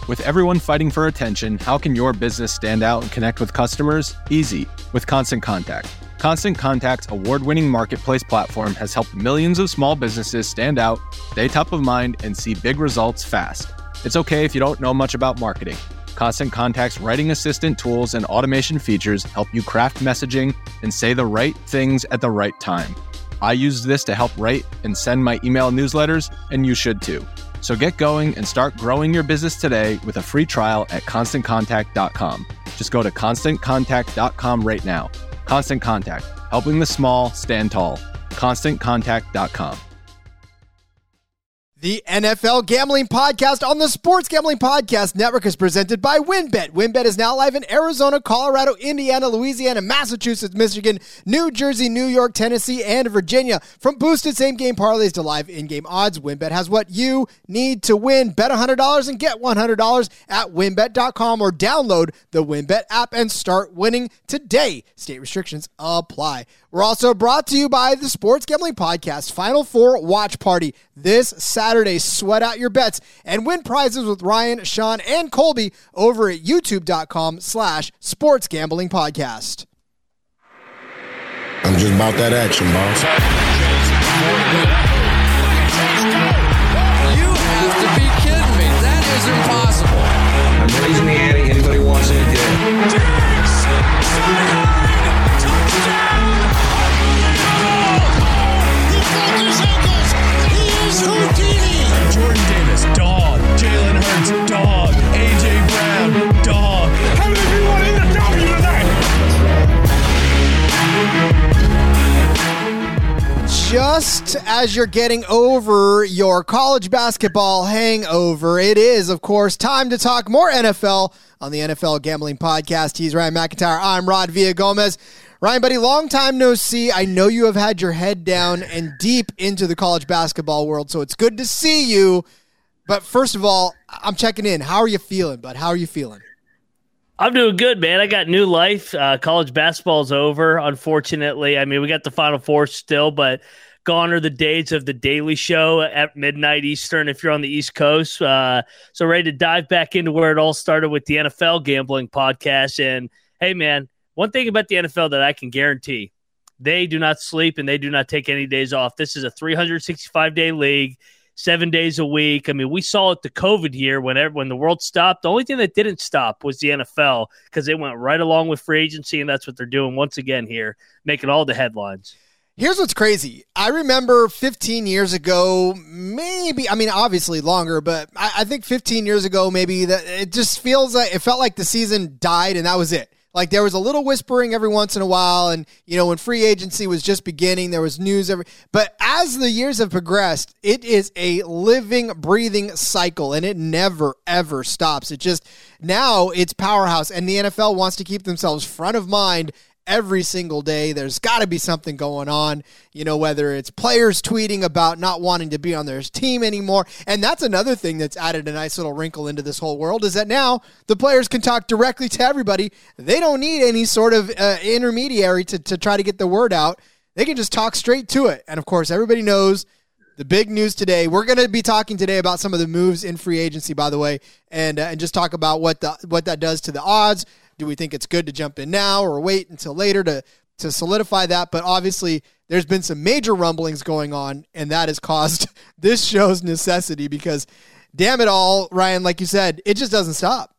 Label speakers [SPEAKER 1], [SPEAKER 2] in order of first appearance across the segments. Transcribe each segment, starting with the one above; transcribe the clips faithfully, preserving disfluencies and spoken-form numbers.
[SPEAKER 1] With everyone fighting for attention, how can your business stand out and connect with customers? Easy, with Constant Contact. Constant Contact's award-winning marketplace platform has helped millions of small businesses stand out, stay top of mind, and see big results fast. It's okay if you don't know much about marketing. Constant Contact's writing assistant tools and automation features help you craft messaging and say the right things at the right time. I used this to help write and send my email newsletters, and you should too. So get going and start growing your business today with a free trial at constant contact dot com. Just go to constant contact dot com right now. Constant Contact, helping the small stand tall. constant contact dot com.
[SPEAKER 2] The N F L Gambling Podcast on the Sports Gambling Podcast Network is presented by WynnBET. WynnBET is now live in Arizona, Colorado, Indiana, Louisiana, Massachusetts, Michigan, New Jersey, New York, Tennessee, and Virginia. From boosted same-game parlays to live in-game odds, WynnBET has what you need to win. Bet one hundred dollars and get one hundred dollars at wynn bet dot com or download the WynnBET app and start winning today. State restrictions apply. We're also brought to you by the Sports Gambling Podcast Final Four Watch Party this Saturday. Sweat out your bets and win prizes with Ryan, Sean, and Colby over at youtube.com slash sports gambling podcast.
[SPEAKER 3] I'm just about that action, boss.
[SPEAKER 4] You have to be kidding me. That is impossible.
[SPEAKER 5] I'm raising the ante. Anybody wants it? Yeah.
[SPEAKER 6] Jordan Davis, dog. Jalen Hurts, dog. A J Brown, dog. How many of you want to eat a W tonight?
[SPEAKER 2] Just as you're getting over your college basketball hangover, it is, of course, time to talk more N F L on the N F L Gambling Podcast. He's Ryan McIntyre. I'm Rod Villagomez. Ryan, buddy, long time no see. I know you have had your head down and deep into the college basketball world, so it's good to see you. But first of all, I'm checking in. How are you feeling, bud? How are you feeling?
[SPEAKER 7] I'm doing good, man. I got new life. Uh, college basketball's over, unfortunately. I mean, we got the Final Four still, but gone are the days of the Daily Show at midnight Eastern if you're on the East Coast. Uh, so ready to dive back into where it all started with the N F L Gambling Podcast. And, hey, man, one thing about the N F L that I can guarantee, they do not sleep and they do not take any days off. This is a three hundred sixty-five day league, seven days a week. I mean, we saw it the COVID year when, when the world stopped. The only thing that didn't stop was the N F L because they went right along with free agency, and that's what they're doing once again here, making all the headlines.
[SPEAKER 2] Here's what's crazy. I remember fifteen years ago, maybe, I mean, obviously longer, but I, I think fifteen years ago, maybe that it just feels like it felt like the season died and that was it. Like there was a little whispering every once in a while. And, you know, when free agency was just beginning, there was news every, but as the years have progressed, it is a living, breathing cycle and it never, ever stops. It just, now it's powerhouse and the N F L wants to keep themselves front of mind every single day. There's got to be something going on, you know, whether it's players tweeting about not wanting to be on their team anymore. And that's another thing that's added a nice little wrinkle into this whole world is that now the players can talk directly to everybody. They don't need any sort of uh, intermediary to, to try to get the word out. They can just talk straight to it. And of course, everybody knows the big news today. We're going to be talking today about some of the moves in free agency, by the way, and uh, and just talk about what the what that does to the odds. Do we think it's good to jump in now or wait until later to, to solidify that? But obviously, there's been some major rumblings going on, and that has caused this show's necessity because, damn it all, Ryan, like you said, it just doesn't stop.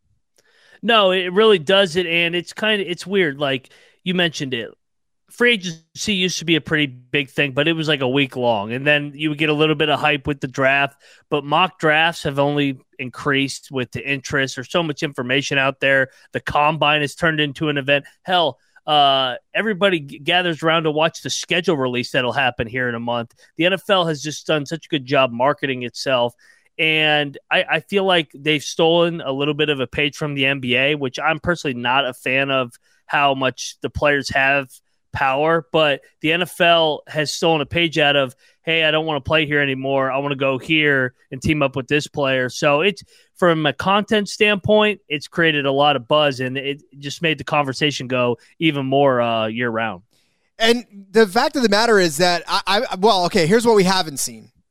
[SPEAKER 7] No, it really doesn't, and it's kind of it's weird. Like you mentioned it. Free agency used to be a pretty big thing, but it was like a week long. And then you would get a little bit of hype with the draft. But mock drafts have only increased with the interest. There's so much information out there. The combine has turned into an event. Hell, uh, everybody g- gathers around to watch the schedule release that'll happen here in a month. The N F L has just done such a good job marketing itself. And I, I feel like they've stolen a little bit of a page from the N B A, which I'm personally not a fan of how much the players have power, but the N F L has stolen a page out of, hey, I don't want to play here anymore. I want to go here and team up with this player. So it's from a content standpoint, it's created a lot of buzz and it just made the conversation go even more uh, year round.
[SPEAKER 2] And the fact of the matter is that I, I well, okay, here's what we haven't seen.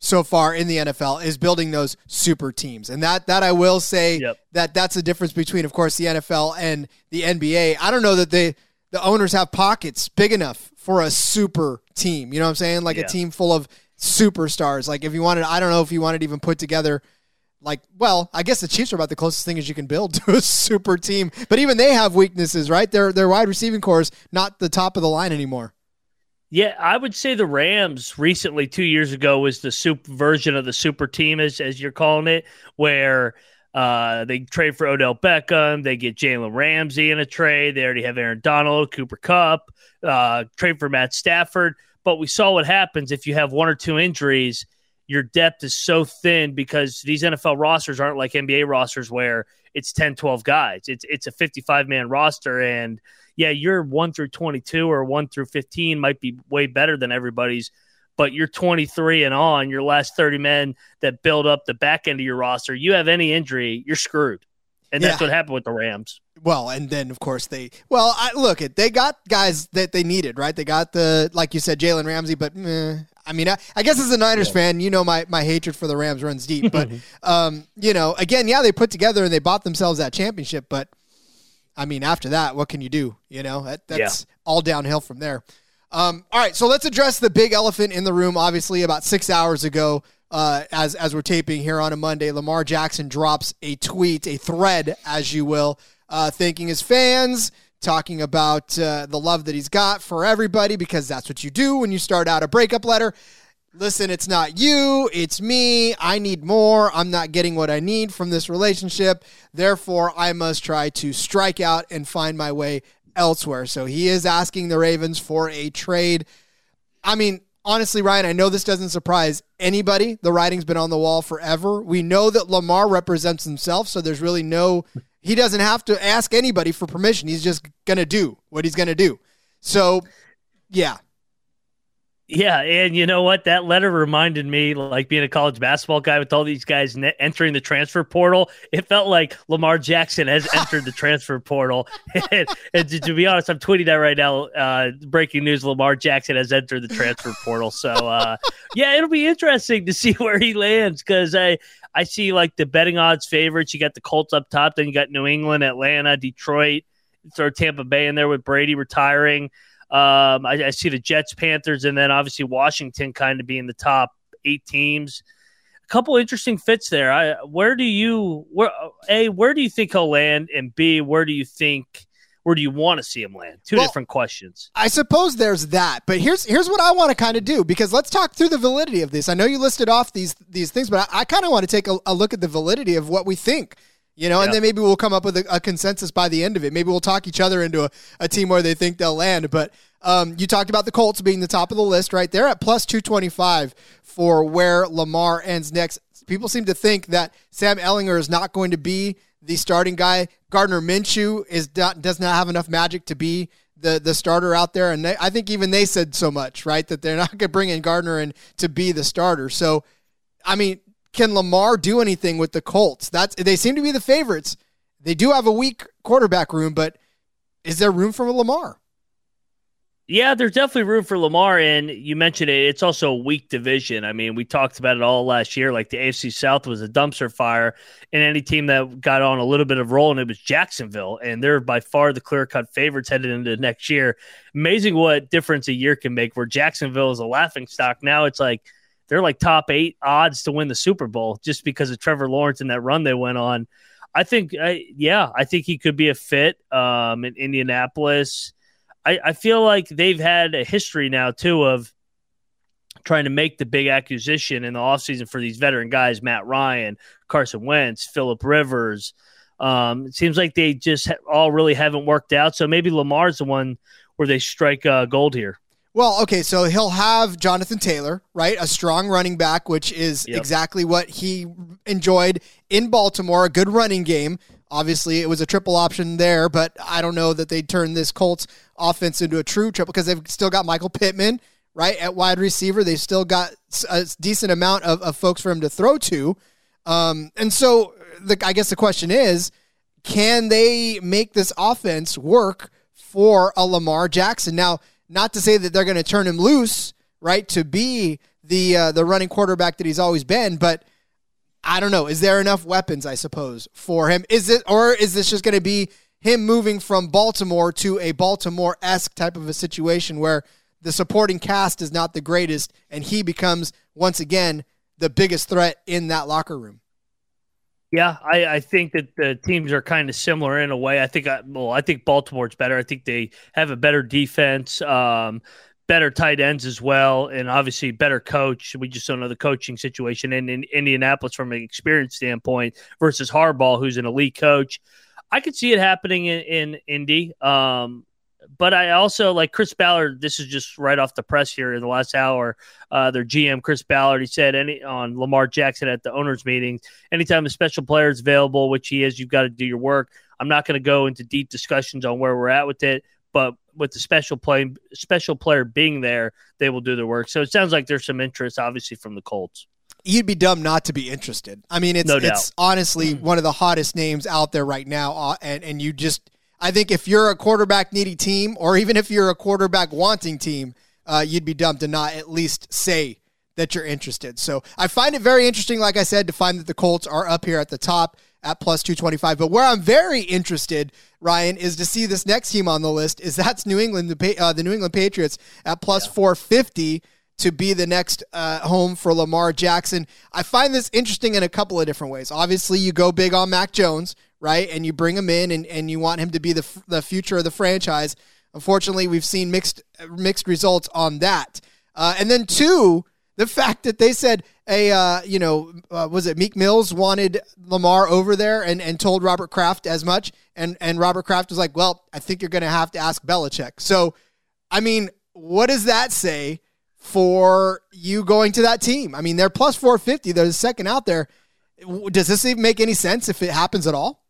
[SPEAKER 2] so far in the N F L is building those super teams. And that that I will say
[SPEAKER 7] yep.
[SPEAKER 2] that that's the difference between, of course, the N F L and the N B A. I don't know that they the owners have pockets big enough for a super team. You know what I'm saying? Like
[SPEAKER 7] yeah.
[SPEAKER 2] a team full of superstars. Like if you wanted, I don't know if you wanted to even put together like, well, I guess the Chiefs are about the closest thing as you can build to a super team. But even they have weaknesses, right? Their their wide receiving core is not the top of the line anymore.
[SPEAKER 7] Yeah, I would say the Rams recently, two years ago, was the super version of the super team, as as you're calling it, where uh, they trade for Odell Beckham, they get Jalen Ramsey in a trade, they already have Aaron Donald, Cooper Kupp, uh, trade for Matt Stafford. But we saw what happens if you have one or two injuries. Your depth is so thin because these N F L rosters aren't like N B A rosters where it's ten, twelve guys. It's it's a fifty-five man roster, and yeah, you're one through twenty-two or one through fifteen might be way better than everybody's, but you're twenty-three and on, your last thirty men that build up the back end of your roster, you have any injury, you're screwed. And that's
[SPEAKER 2] yeah.
[SPEAKER 7] what happened with the Rams.
[SPEAKER 2] Well, and then, of course, they – well, I, look, it they got guys that they needed, right? They got the – like you said, Jalen Ramsey, but meh, I mean, I, I guess as a Niners yeah. fan, you know my, my hatred for the Rams runs deep. But, um, you know, again, yeah, they put together and they bought themselves that championship. But, I mean, after that, what can you do? You know, that, that's yeah. all downhill from there. Um, all right, so let's address the big elephant in the room. Obviously, about six hours ago, uh, as as we're taping here on a Monday, Lamar Jackson drops a tweet, a thread, as you will, uh, thanking his fans, talking about uh, the love that he's got for everybody, because that's what you do when you start out a breakup letter. Listen, it's not you, it's me. I need more. I'm not getting what I need from this relationship. Therefore, I must try to strike out and find my way elsewhere. So he is asking the Ravens for a trade. I mean, honestly, Ryan, I know this doesn't surprise anybody. The writing's been on the wall forever. We know that Lamar represents himself, so there's really no, he doesn't have to ask anybody for permission. He's just going to do what he's going to do. So, yeah.
[SPEAKER 7] Yeah, and you know what? That letter reminded me, like being a college basketball guy with all these guys ne- entering the transfer portal. It felt like Lamar Jackson has entered the transfer portal. and, and to, to be honest, I'm tweeting that right now. Uh, breaking news: Lamar Jackson has entered the transfer portal. So, uh, yeah, it'll be interesting to see where he lands, because I I see like the betting odds favorites. You got the Colts up top, then you got New England, Atlanta, Detroit, throw Tampa Bay in there with Brady retiring. Um, I, I see the Jets, Panthers, and then obviously Washington kind of being the top eight teams. A couple interesting fits there. I, where do you, where A, where do you think he'll land, and B, where do you think, where do you want to see him land? Two well, different questions.
[SPEAKER 2] I suppose there's that, but here's here's what I want to kind of do, because let's talk through the validity of this. I know you listed off these these things, but I, I kind of want to take a, a look at the validity of what we think. You know, yep. and then maybe we'll come up with a, a consensus by the end of it. Maybe we'll talk each other into a, a team where they think they'll land. But um, you talked about the Colts being the top of the list, right? They're at plus two twenty-five for where Lamar ends next. People seem to think that Sam Ehlinger is not going to be the starting guy. Gardner Minshew is not, does not have enough magic to be the, the starter out there. And they, I think even they said so much, right, that they're not going to bring in Gardner in to be the starter. So, I mean, can Lamar do anything with the Colts? That's they seem to be the favorites. They do have a weak quarterback room, but is there room for Lamar?
[SPEAKER 7] Yeah, there's definitely room for Lamar, and you mentioned it. It's also a weak division. I mean, we talked about it all last year. Like the A F C South was a dumpster fire, and any team that got on a little bit of roll, and it was Jacksonville, and they're by far the clear-cut favorites headed into next year. Amazing what difference a year can make, where Jacksonville is a laughingstock. Now it's like they're like top eight odds to win the Super Bowl just because of Trevor Lawrence and that run they went on. I think, uh, yeah, I think he could be a fit um, in Indianapolis. I, I feel like they've had a history now, too, of trying to make the big acquisition in the offseason for these veteran guys, Matt Ryan, Carson Wentz, Phillip Rivers. Um, it seems like they just ha- all really haven't worked out. So maybe Lamar's the one where they strike uh, gold here.
[SPEAKER 2] Well, okay, so he'll have Jonathan Taylor, right? A strong running back, which is yep. exactly what he enjoyed in Baltimore, a good running game. Obviously, it was a triple option there, but I don't know that they'd turn this Colts offense into a true triple, because they've still got Michael Pittman, right, at wide receiver. They've still got a decent amount of, of folks for him to throw to. Um, and so the, I guess the question is, can they make this offense work for a Lamar Jackson? Now, not to say that they're going to turn him loose, right, to be the uh, the running quarterback that he's always been, but I don't know. Is there enough weapons, I suppose, for him? Is it, or is this just going to be him moving from Baltimore to a Baltimore-esque type of a situation where the supporting cast is not the greatest and he becomes, once again, the biggest threat in that locker room?
[SPEAKER 7] Yeah, I, I think that the teams are kind of similar in a way. I think, I, well, I think Baltimore's better. I think they have a better defense, um, better tight ends as well, and obviously better coach. We just don't know the coaching situation in, in Indianapolis from an experience standpoint versus Harbaugh, who's an elite coach. I could see it happening in, in Indy. Um, but I also like Chris Ballard. This is just right off the press here in the last hour. Uh, their G M, Chris Ballard, he said any on Lamar Jackson at the owners' meeting, anytime a special player is available, which he is, you've got to do your work. I'm not going to go into deep discussions on where we're at with it, but with the special play, special player being there, they will do their work. So it sounds like there's some interest, obviously, from the Colts.
[SPEAKER 2] You'd be dumb not to be interested. I mean, it's
[SPEAKER 7] No
[SPEAKER 2] it's
[SPEAKER 7] doubt.
[SPEAKER 2] honestly one of the hottest names out there right now. Uh, and, and you just, I think if you're a quarterback needy team, or even if you're a quarterback wanting team, uh, you'd be dumb to not at least say that you're interested. So I find it very interesting, like I said, to find that the Colts are up here at the top at plus two twenty-five. But where I'm very interested, Ryan, is to see this next team on the list. Is that's New England, the uh, the New England Patriots at plus yeah. four fifty to be the next uh, home for Lamar Jackson. I find this interesting in a couple of different ways. Obviously, you go big on Mac Jones, right? And you bring him in, and, and you want him to be the the future of the franchise. Unfortunately, we've seen mixed mixed results on that. Uh, and then two, the fact that they said, a uh, you know, uh, was it Meek Mills wanted Lamar over there and, and told Robert Kraft as much, and and Robert Kraft was like, well, I think you're going to have to ask Belichick. So, I mean, what does that say for you going to that team? I mean, they're plus four fifty. They're the second out there. Does this even make any sense if it happens at all?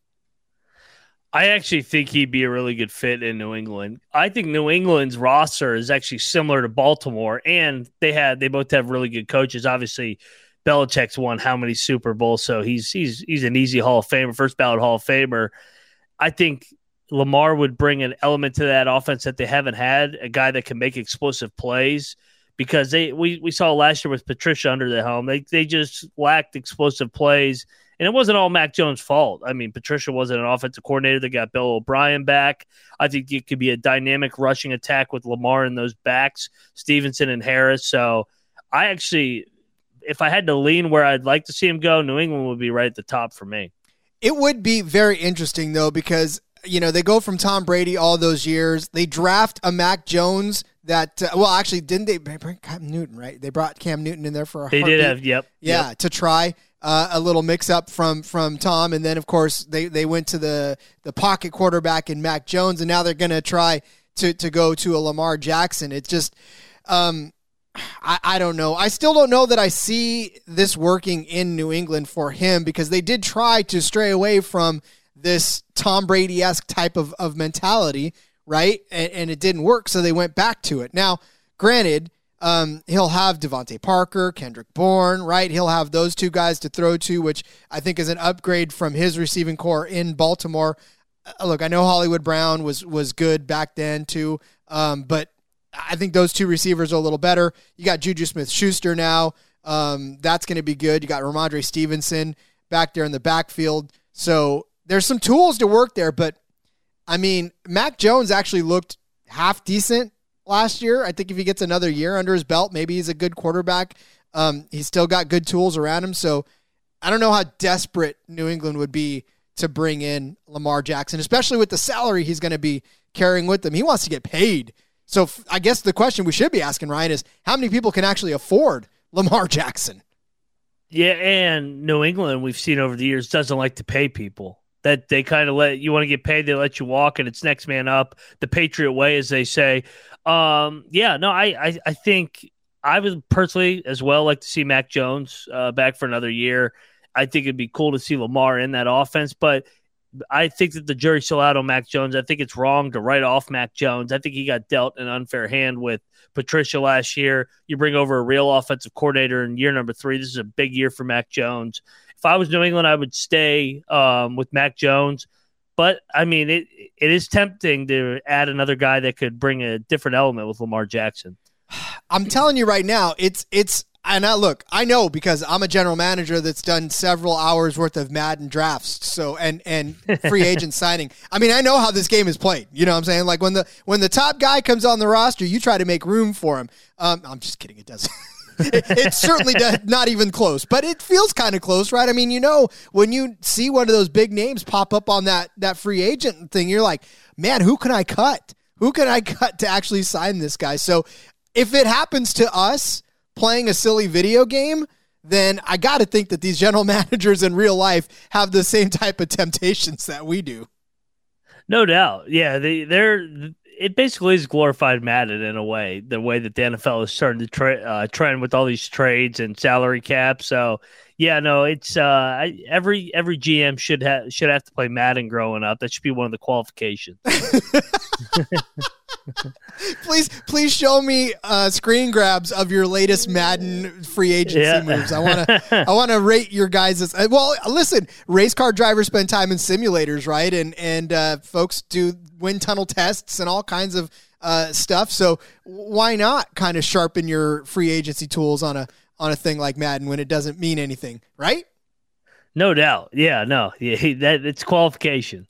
[SPEAKER 7] I actually think he'd be a really good fit in New England. I think New England's roster is actually similar to Baltimore, and they had they both have really good coaches. Obviously, Belichick's won how many Super Bowls, so he's he's he's an easy Hall of Famer, first ballot Hall of Famer. I think Lamar would bring an element to that offense that they haven't had, a guy that can make explosive plays, because they we, we saw last year with Patricia under the helm. They they just lacked explosive plays. And it wasn't all Mac Jones' fault. I mean, Patricia wasn't an offensive coordinator. They got Bill O'Brien back. I think it could be a dynamic rushing attack with Lamar and those backs, Stevenson and Harris. So I actually, if I had to lean where I'd like to see him go, New England would be right at the top for me.
[SPEAKER 2] It would be very interesting, though, because, you know, they go from Tom Brady all those years. They draft a Mac Jones that, uh, well, actually, didn't they bring Cam Newton, right? They brought Cam Newton in there for a
[SPEAKER 7] They
[SPEAKER 2] heartbeat.
[SPEAKER 7] did have, yep.
[SPEAKER 2] Yeah,
[SPEAKER 7] yep.
[SPEAKER 2] to try. Uh, a little mix-up from from Tom, and then, of course, they, they went to the, the pocket quarterback in Mac Jones, and now they're going to try to to go to a Lamar Jackson. It's just, um, I, I don't know. I still don't know that I see this working in New England for him, because they did try to stray away from this Tom Brady-esque type of, of mentality, right? And, and it didn't work, so they went back to it. Now, granted, Um, he'll have Devontae Parker, Kendrick Bourne, right? He'll have those two guys to throw to, which I think is an upgrade from his receiving core in Baltimore. Uh, look, I know Hollywood Brown was was good back then too, um, but I think those two receivers are a little better. You got Juju Smith-Schuster now. Um, that's going to be good. You got Ramondre Stevenson back there in the backfield. So there's some tools to work there, but I mean, Mac Jones actually looked half decent last year. I think if he gets another year under his belt, maybe he's a good quarterback. Um, he's still got good tools around him. So I don't know how desperate New England would be to bring in Lamar Jackson, especially with the salary he's going to be carrying with him. He wants to get paid. So f- I guess the question we should be asking, Ryan, is how many people can actually afford Lamar Jackson?
[SPEAKER 7] Yeah, and New England, we've seen over the years, doesn't like to pay people. That they kind of let you want to get paid, they let you walk, and it's next man up, the Patriot way, as they say. Um, yeah, no, I, I, I think I would personally as well like to see Mac Jones uh, back for another year. I think it'd be cool to see Lamar in that offense, but I think that the jury's still out on Mac Jones. I think it's wrong to write off Mac Jones. I think he got dealt an unfair hand with Patricia last year. You bring over a real offensive coordinator in year number three. This is a big year for Mac Jones. If I was New England, I would stay um, with Mac Jones. But, I mean, it it is tempting to add another guy that could bring a different element with Lamar Jackson.
[SPEAKER 2] I'm telling you right now, it's it's And I look, I know because I'm a general manager that's done several hours worth of Madden drafts. So, and, and free agent signing. I mean, I know how this game is played. You know what I'm saying? Like when the, when the top guy comes on the roster, you try to make room for him. Um, I'm just kidding. It doesn't. it, it certainly does, not even close, but it feels kind of close, right? I mean, you know, when you see one of those big names pop up on that, that free agent thing, you're like, man, who can I cut? Who can I cut to actually sign this guy? So if it happens to us, playing a silly video game, then I got to think that these general managers in real life have the same type of temptations that we do.
[SPEAKER 7] No doubt. Yeah, they, they're it basically is glorified Madden in a way, the way that the N F L is starting to tra- uh, trend with all these trades and salary caps. So, yeah, no, it's uh, I, every every G M should have should have to play Madden growing up. That should be one of the qualifications.
[SPEAKER 2] Please, please show me uh, screen grabs of your latest Madden free agency
[SPEAKER 7] yeah.
[SPEAKER 2] moves. I want to, I want to rate your guys'. Well, listen, race car drivers spend time in simulators, right? And and uh, folks do wind tunnel tests and all kinds of uh, stuff. So why not kind of sharpen your free agency tools on a on a thing like Madden when it doesn't mean anything, right?
[SPEAKER 7] No doubt. Yeah, no, yeah, that it's qualification.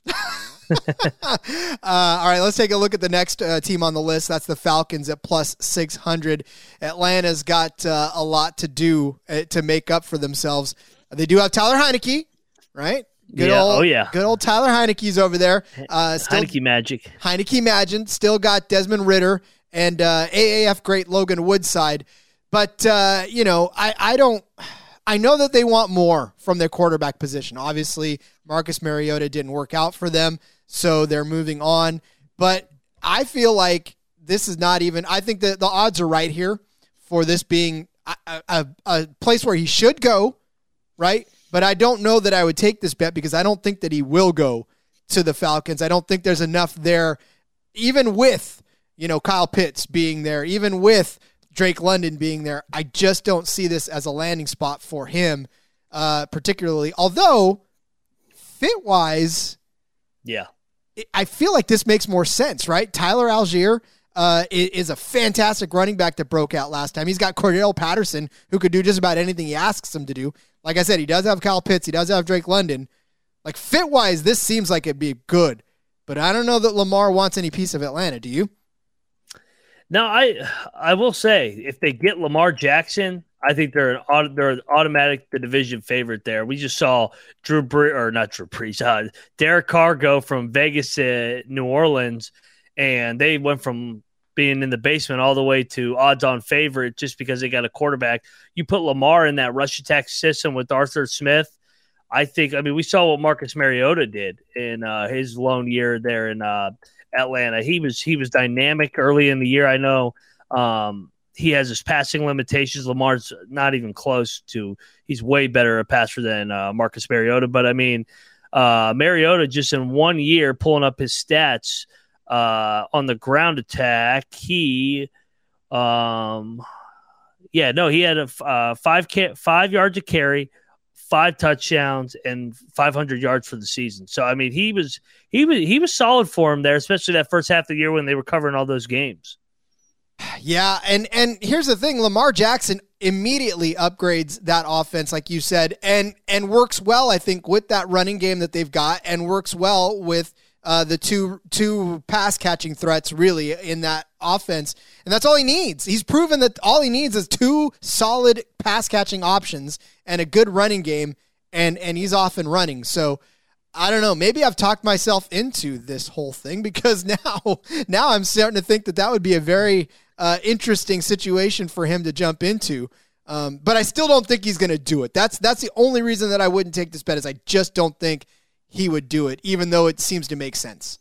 [SPEAKER 2] uh, all right, let's take a look at the next uh, team on the list. That's the Falcons at plus six hundred. Atlanta's got uh, a lot to do uh, to make up for themselves. They do have Tyler Heineke, right? Good
[SPEAKER 7] yeah.
[SPEAKER 2] old,
[SPEAKER 7] oh, yeah.
[SPEAKER 2] Good old Tyler Heineke's over there. Uh, still,
[SPEAKER 7] Heineke magic.
[SPEAKER 2] Heineke Magic. Still got Desmond Ridder and uh, A A F great Logan Woodside. But, uh, you know, I, I don't – I know that they want more from their quarterback position. Obviously, Marcus Mariota didn't work out for them, so they're moving on. But I feel like this is not even – I think that the odds are right here for this being a, a, a place where he should go, right? But I don't know that I would take this bet because I don't think that he will go to the Falcons. I don't think there's enough there, even with, you know, Kyle Pitts being there, even with Drake London being there. I just don't see this as a landing spot for him, uh, particularly. Although, fit-wise,
[SPEAKER 7] yeah,
[SPEAKER 2] I feel like this makes more sense, right? Tyler Algier uh, is a fantastic running back that broke out last time. He's got Cordell Patterson, who could do just about anything he asks him to do. Like I said, he does have Kyle Pitts. He does have Drake London. Like, fit-wise, this seems like it'd be good. But I don't know that Lamar wants any piece of Atlanta. Do you?
[SPEAKER 7] No, I I will say, if they get Lamar Jackson, I think they're an they're an automatic the division favorite there. We just saw Drew Brees, or not Drew Brees, uh, Derek Carr go from Vegas to New Orleans, and they went from being in the basement all the way to odds-on favorite just because they got a quarterback. You put Lamar in that rush attack system with Arthur Smith, I think, I mean, we saw what Marcus Mariota did in uh, his lone year there in uh, Atlanta. He was he was dynamic early in the year. I know um, he has his passing limitations. Lamar's not even close to – he's way better a passer than uh, Marcus Mariota. But, I mean, uh, Mariota just in one year pulling up his stats – Uh, on the ground attack, he, um, yeah, no, he had a uh, five ca- five yards of carry, five touchdowns, and five hundred yards for the season. So I mean, he was he was he was solid for him there, especially that first half of the year when they were covering all those games.
[SPEAKER 2] Yeah, and and here's the thing: Lamar Jackson immediately upgrades that offense, like you said, and and works well, I think, with that running game that they've got, and works well with. Uh, the two two pass catching threats really in that offense, and that's all he needs. He's proven that all he needs is two solid pass catching options and a good running game, and and he's off and running. So I don't know. Maybe I've talked myself into this whole thing because now now I'm starting to think that that would be a very uh, interesting situation for him to jump into. Um, but I still don't think he's going to do it. That's that's the only reason that I wouldn't take this bet is I just don't think he would do it, even though it seems to make sense.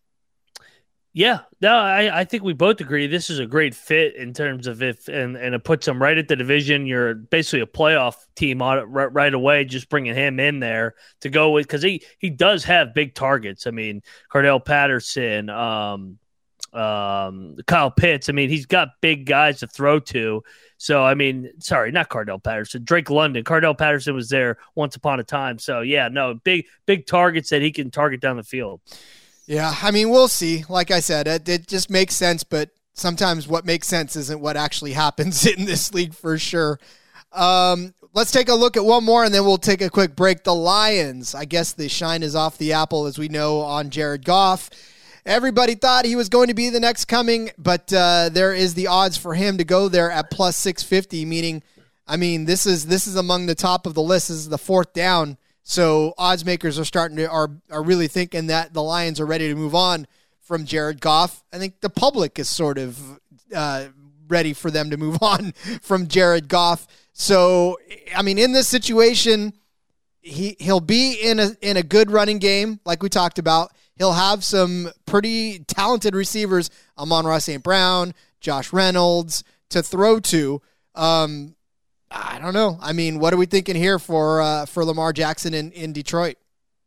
[SPEAKER 7] Yeah, no, I, I think we both agree this is a great fit in terms of if, and, and it puts him right at the division. You're basically a playoff team on it right, right away, just bringing him in there to go with, because he, he does have big targets. I mean, Cordell Patterson, um, um, Kyle Pitts. I mean, he's got big guys to throw to. So, I mean, sorry, not Cordell Patterson, Drake London. Cordell Patterson was there once upon a time. So, yeah, no, big, big targets that he can target down the field.
[SPEAKER 2] Yeah, I mean, we'll see. Like I said, it, it just makes sense, but sometimes what makes sense isn't what actually happens in this league for sure. Um, let's take a look at one more, and then we'll take a quick break. The Lions, I guess the shine is off the apple, as we know, on Jared Goff. Everybody thought he was going to be the next coming, but uh, there is the odds for him to go there at plus six fifty, meaning, I mean, this is this is among the top of the list. This is the fourth down, so odds makers are starting to are are really thinking that the Lions are ready to move on from Jared Goff. I think the public is sort of uh, ready for them to move on from Jared Goff. So, I mean, in this situation, he he'll be in a in a good running game, like we talked about. He'll have some pretty talented receivers, Amon-Ra Saint Brown, Josh Reynolds, to throw to. Um, I don't know. I mean, what are we thinking here for uh, for Lamar Jackson in, in Detroit?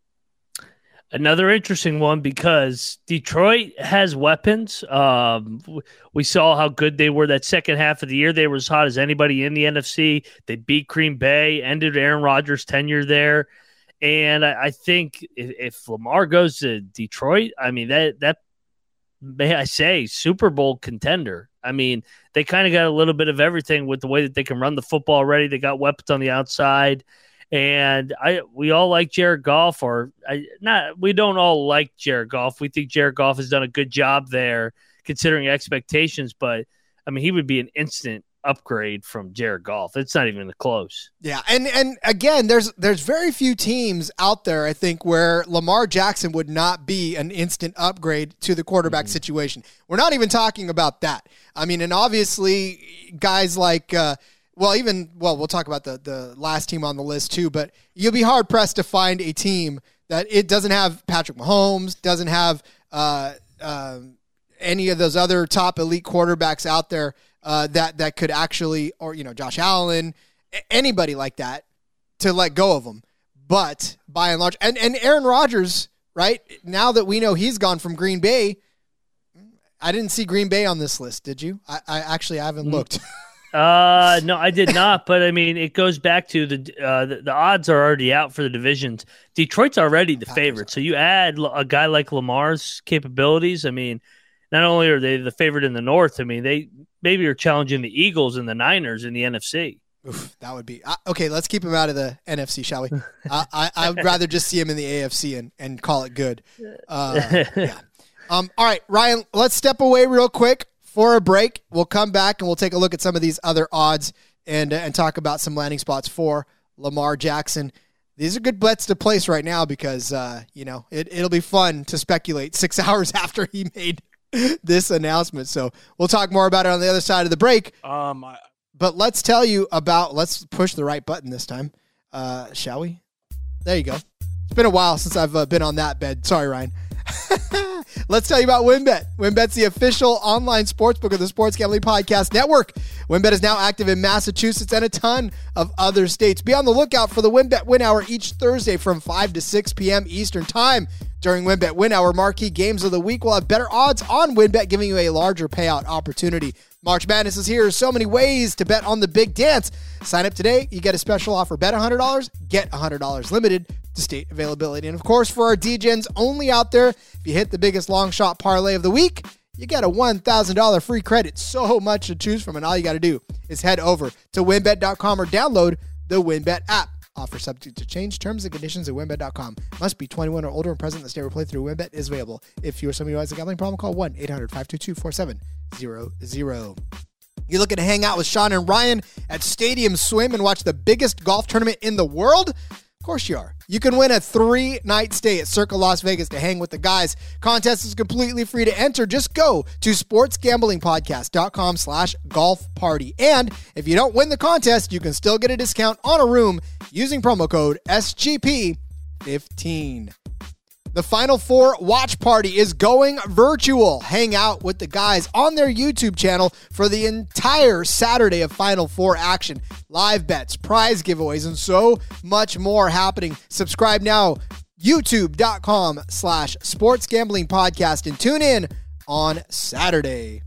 [SPEAKER 7] Another interesting one because Detroit has weapons. Um, we saw how good they were that second half of the year. They were as hot as anybody in the N F C. They beat Green Bay, ended Aaron Rodgers' tenure there. And I, I think if, if Lamar goes to Detroit, I mean, that, that may I say, Super Bowl contender. I mean, they kind of got a little bit of everything with the way that they can run the football already. They got weapons on the outside. And I, we all like Jared Goff, or I, not. We don't all like Jared Goff. We think Jared Goff has done a good job there, considering expectations. But I mean, he would be an instant upgrade from Jared Goff. It's not even close.
[SPEAKER 2] Yeah, and and again, there's there's very few teams out there, I think, where Lamar Jackson would not be an instant upgrade to the quarterback mm-hmm. situation. We're not even talking about that. I mean, and obviously, guys like. Uh, Well, even, well, we'll talk about the, the last team on the list too, but you'll be hard-pressed to find a team that it doesn't have Patrick Mahomes, doesn't have uh, uh, any of those other top elite quarterbacks out there uh, that, that could actually, or, you know, Josh Allen, anybody like that, to let go of them. But by and large, and, and Aaron Rodgers, right, now that we know he's gone from Green Bay, I didn't see Green Bay on this list, did you? I, I actually I haven't mm. looked.
[SPEAKER 7] Uh, no, I did not. But I mean, it goes back to the, uh, the the odds are already out for the divisions. Detroit's already the favorite. So you add a guy like Lamar's capabilities. I mean, not only are they the favorite in the North, I mean, they maybe are challenging the Eagles and the Niners in the N F C.
[SPEAKER 2] Oof, that would be uh, okay. Let's keep him out of the N F C, shall we? uh, I I would rather just see him in the A F C and, and call it good. Uh, yeah. Um. All right, Ryan. Let's step away real quick for a break. We'll come back and we'll take a look at some of these other odds and and talk about some landing spots for Lamar Jackson. These are good bets to place right now because uh, you know it it'll be fun to speculate six hours after he made this announcement. So we'll talk more about it on the other side of the break.
[SPEAKER 6] Um. I-
[SPEAKER 2] But let's tell you about, let's push the right button this time. Uh, shall we? There you go. It's been a while since I've uh, been on that bed. Sorry, Ryan. Let's tell you about WynnBET. WynnBET's the official online sportsbook of the Sports Gambling Podcast Network. WynnBET is now active in Massachusetts and a ton of other states. Be on the lookout for the WynnBET Win Hour each Thursday from five to six p.m. Eastern Time. During WynnBET Win Hour, marquee games of the week will have better odds on WynnBET, giving you a larger payout opportunity. March Madness is here. So many ways to bet on the big dance. Sign up today. You get a special offer. Bet one hundred dollars, get one hundred dollars. Limited to state availability. And, of course, for our D Gens only out there, if you hit the biggest long shot parlay of the week, you get a one thousand dollars free credit. So much to choose from, and all you got to do is head over to win bet dot com or download the WynnBET app. Offer subject to change. Terms and conditions at win bet dot com. Must be twenty-one or older and present in the state where playthrough WynnBET is available. If you or somebody who has a gambling problem, call one eight hundred five two two four seven zero zero. You're looking to hang out with Sean and Ryan at Stadium Swim and watch the biggest golf tournament in the world? Of course you are. You can win a three-night stay at Circa Las Vegas to hang with the guys. Contest is completely free to enter. Just go to sportsgamblingpodcast.com slash golf party. And if you don't win the contest, you can still get a discount on a room using promo code S G P fifteen. The Final Four watch party is going virtual. Hang out with the guys on their YouTube channel for the entire Saturday of Final Four action. Live bets, prize giveaways, and so much more happening. Subscribe now, youtube.com slash sports gambling podcast, and tune in on Saturday.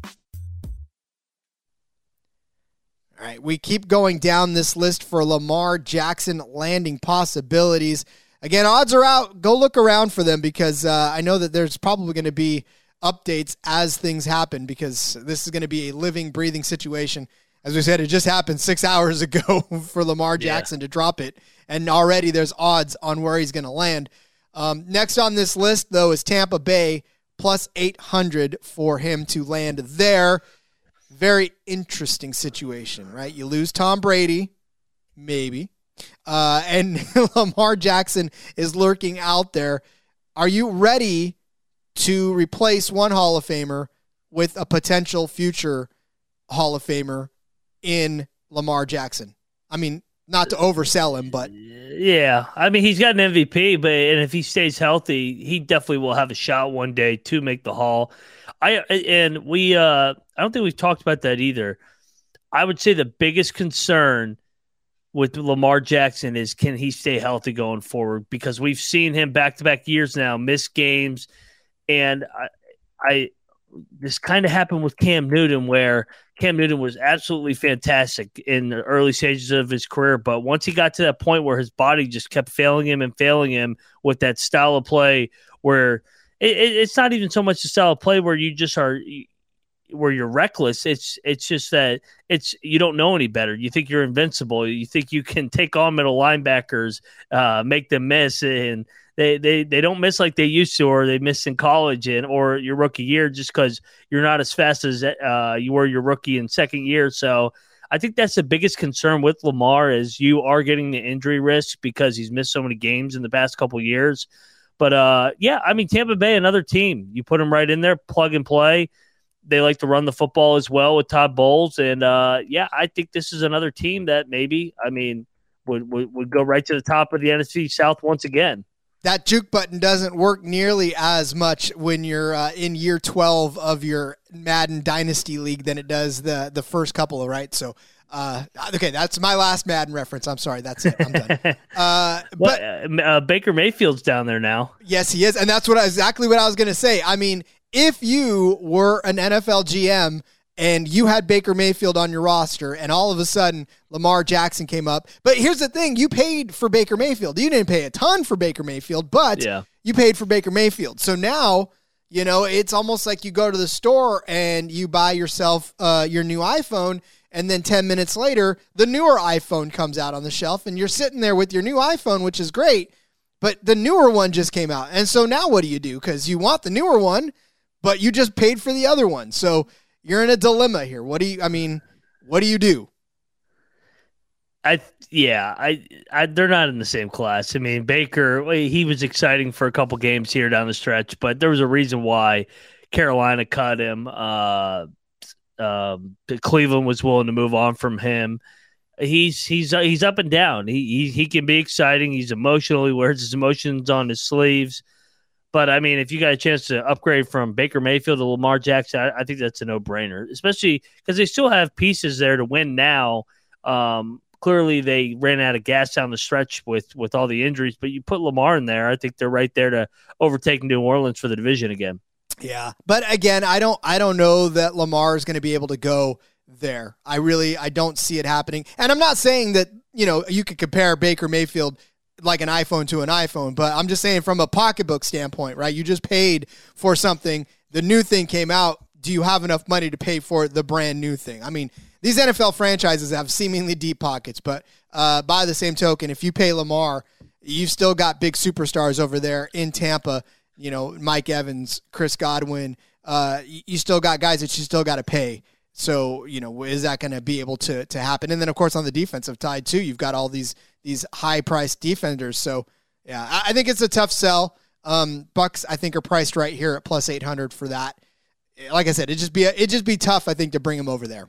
[SPEAKER 2] All right, we keep going down this list for Lamar Jackson landing possibilities. Again, odds are out. Go look around for them because uh, I know that there's probably going to be updates as things happen because this is going to be a living, breathing situation. as we said, it just happened six hours ago for Lamar Jackson yeah. to drop it. And already there's odds on where he's going to land. Um, next on this list, though, is Tampa Bay, plus eight hundred for him to land there. Very interesting situation, right? You lose Tom Brady, maybe. Uh, and Lamar Jackson is lurking out there. Are you ready to replace one Hall of Famer with a potential future Hall of Famer in Lamar Jackson? I mean, not to oversell him, but
[SPEAKER 7] yeah, I mean, he's got an M V P, but and if he stays healthy, he definitely will have a shot one day to make the Hall. I and we, uh, I don't think we've talked about that either. I would say the biggest concern with Lamar Jackson is, can he stay healthy going forward? Because we've seen him back to back years now miss games, and I, I this kind of happened with Cam Newton, where Cam Newton was absolutely fantastic in the early stages of his career, but once he got to that point where his body just kept failing him and failing him with that style of play, where it, it, it's not even so much the style of play where you just are where you're reckless. It's it's just that it's you don't know any better. You think you're invincible. You think you can take on middle linebackers, uh, make them miss, and They, they they don't miss like they used to, or they miss in college and or your rookie year, just because you're not as fast as uh, you were your rookie and second year. So I think that's the biggest concern with Lamar, is you are getting the injury risk because he's missed so many games in the past couple of years. But uh, yeah, I mean, Tampa Bay, another team, you put them right in there, plug and play. They like to run the football as well with Todd Bowles, and uh, yeah, I think this is another team that maybe, I mean, would would, would go right to the top of the N F C South once again.
[SPEAKER 2] That juke button doesn't work nearly as much when you're uh, in year twelve of your Madden Dynasty League than it does the the first couple, right? So, uh, okay, that's my last Madden reference. I'm sorry, that's it. I'm done. Uh,
[SPEAKER 7] well,
[SPEAKER 2] but
[SPEAKER 7] uh, Baker Mayfield's down there now.
[SPEAKER 2] Yes, he is, and that's what I, exactly what I was going to say. I mean, if you were an N F L G M and you had Baker Mayfield on your roster, and all of a sudden Lamar Jackson came up. But here's the thing. You paid for Baker Mayfield. You didn't pay a ton for Baker Mayfield, but
[SPEAKER 7] yeah.
[SPEAKER 2] you paid for Baker Mayfield. So now, you know, it's almost like you go to the store and you buy yourself uh, your new iPhone, and then ten minutes later, the newer iPhone comes out on the shelf, and you're sitting there with your new iPhone, which is great, but the newer one just came out. And so now what do you do? Because you want the newer one, but you just paid for the other one. So you're in a dilemma here. What do you, I mean, what do you do?
[SPEAKER 7] I, yeah, I, I, they're not in the same class. I mean, Baker, he was exciting for a couple games here down the stretch, but there was a reason why Carolina cut him. Uh, um, Cleveland was willing to move on from him. He's, he's, he's up and down. He, he, he can be exciting. He's emotional. He wears his emotions on his sleeves. But, I mean, if you got a chance to upgrade from Baker Mayfield to Lamar Jackson, I, I think that's a no-brainer, especially because they still have pieces there to win now. Um, clearly, they ran out of gas down the stretch with, with all the injuries, but you put Lamar in there, I think they're right there to overtake New Orleans for the division again.
[SPEAKER 2] Yeah, but again, I don't I don't know that Lamar is going to be able to go there. I really I don't see it happening. And I'm not saying that, you know, you could compare Baker Mayfield like an iPhone to an iPhone, but I'm just saying from a pocketbook standpoint, right? You just paid for something. The new thing came out. Do you have enough money to pay for the brand new thing? I mean, these N F L franchises have seemingly deep pockets, but uh, by the same token, if you pay Lamar, you've still got big superstars over there in Tampa. You know, Mike Evans, Chris Godwin. Uh, you still got guys that you still got to pay. So, you know, is that going to be able to to happen? And then, of course, on the defensive side, too, you've got all these these high-priced defenders. So, yeah, I, I think it's a tough sell. Um, Bucks, I think, are priced right here at plus eight hundred for that. Like I said, it'd just be, a, it'd just be tough, I think, to bring him over there.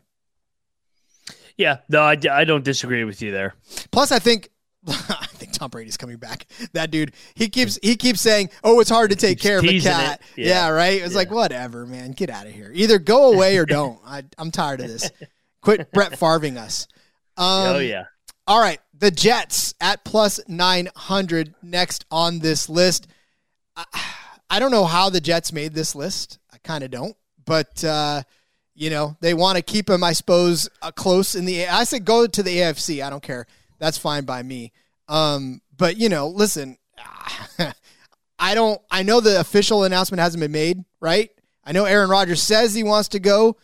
[SPEAKER 7] Yeah, no, I, I don't disagree with you there.
[SPEAKER 2] Plus, I think I think Tom Brady's coming back. That dude, he keeps he keeps saying, "Oh, it's hard to take care of a cat." Yeah. yeah, right. It's yeah. like, whatever, man. Get out of here. Either go away or don't. I, I'm tired of this. Quit Brett Favring us. Um,
[SPEAKER 7] oh yeah.
[SPEAKER 2] All right, the Jets at plus nine hundred next on this list. I, I don't know how the Jets made this list. I kind of don't, but uh, you know they want to keep him, I suppose, uh, close in the. I said go to the A F C. I don't care. That's fine by me. Um, but, you know, listen, I don't – I know the official announcement hasn't been made, right? I know Aaron Rodgers says he wants to go.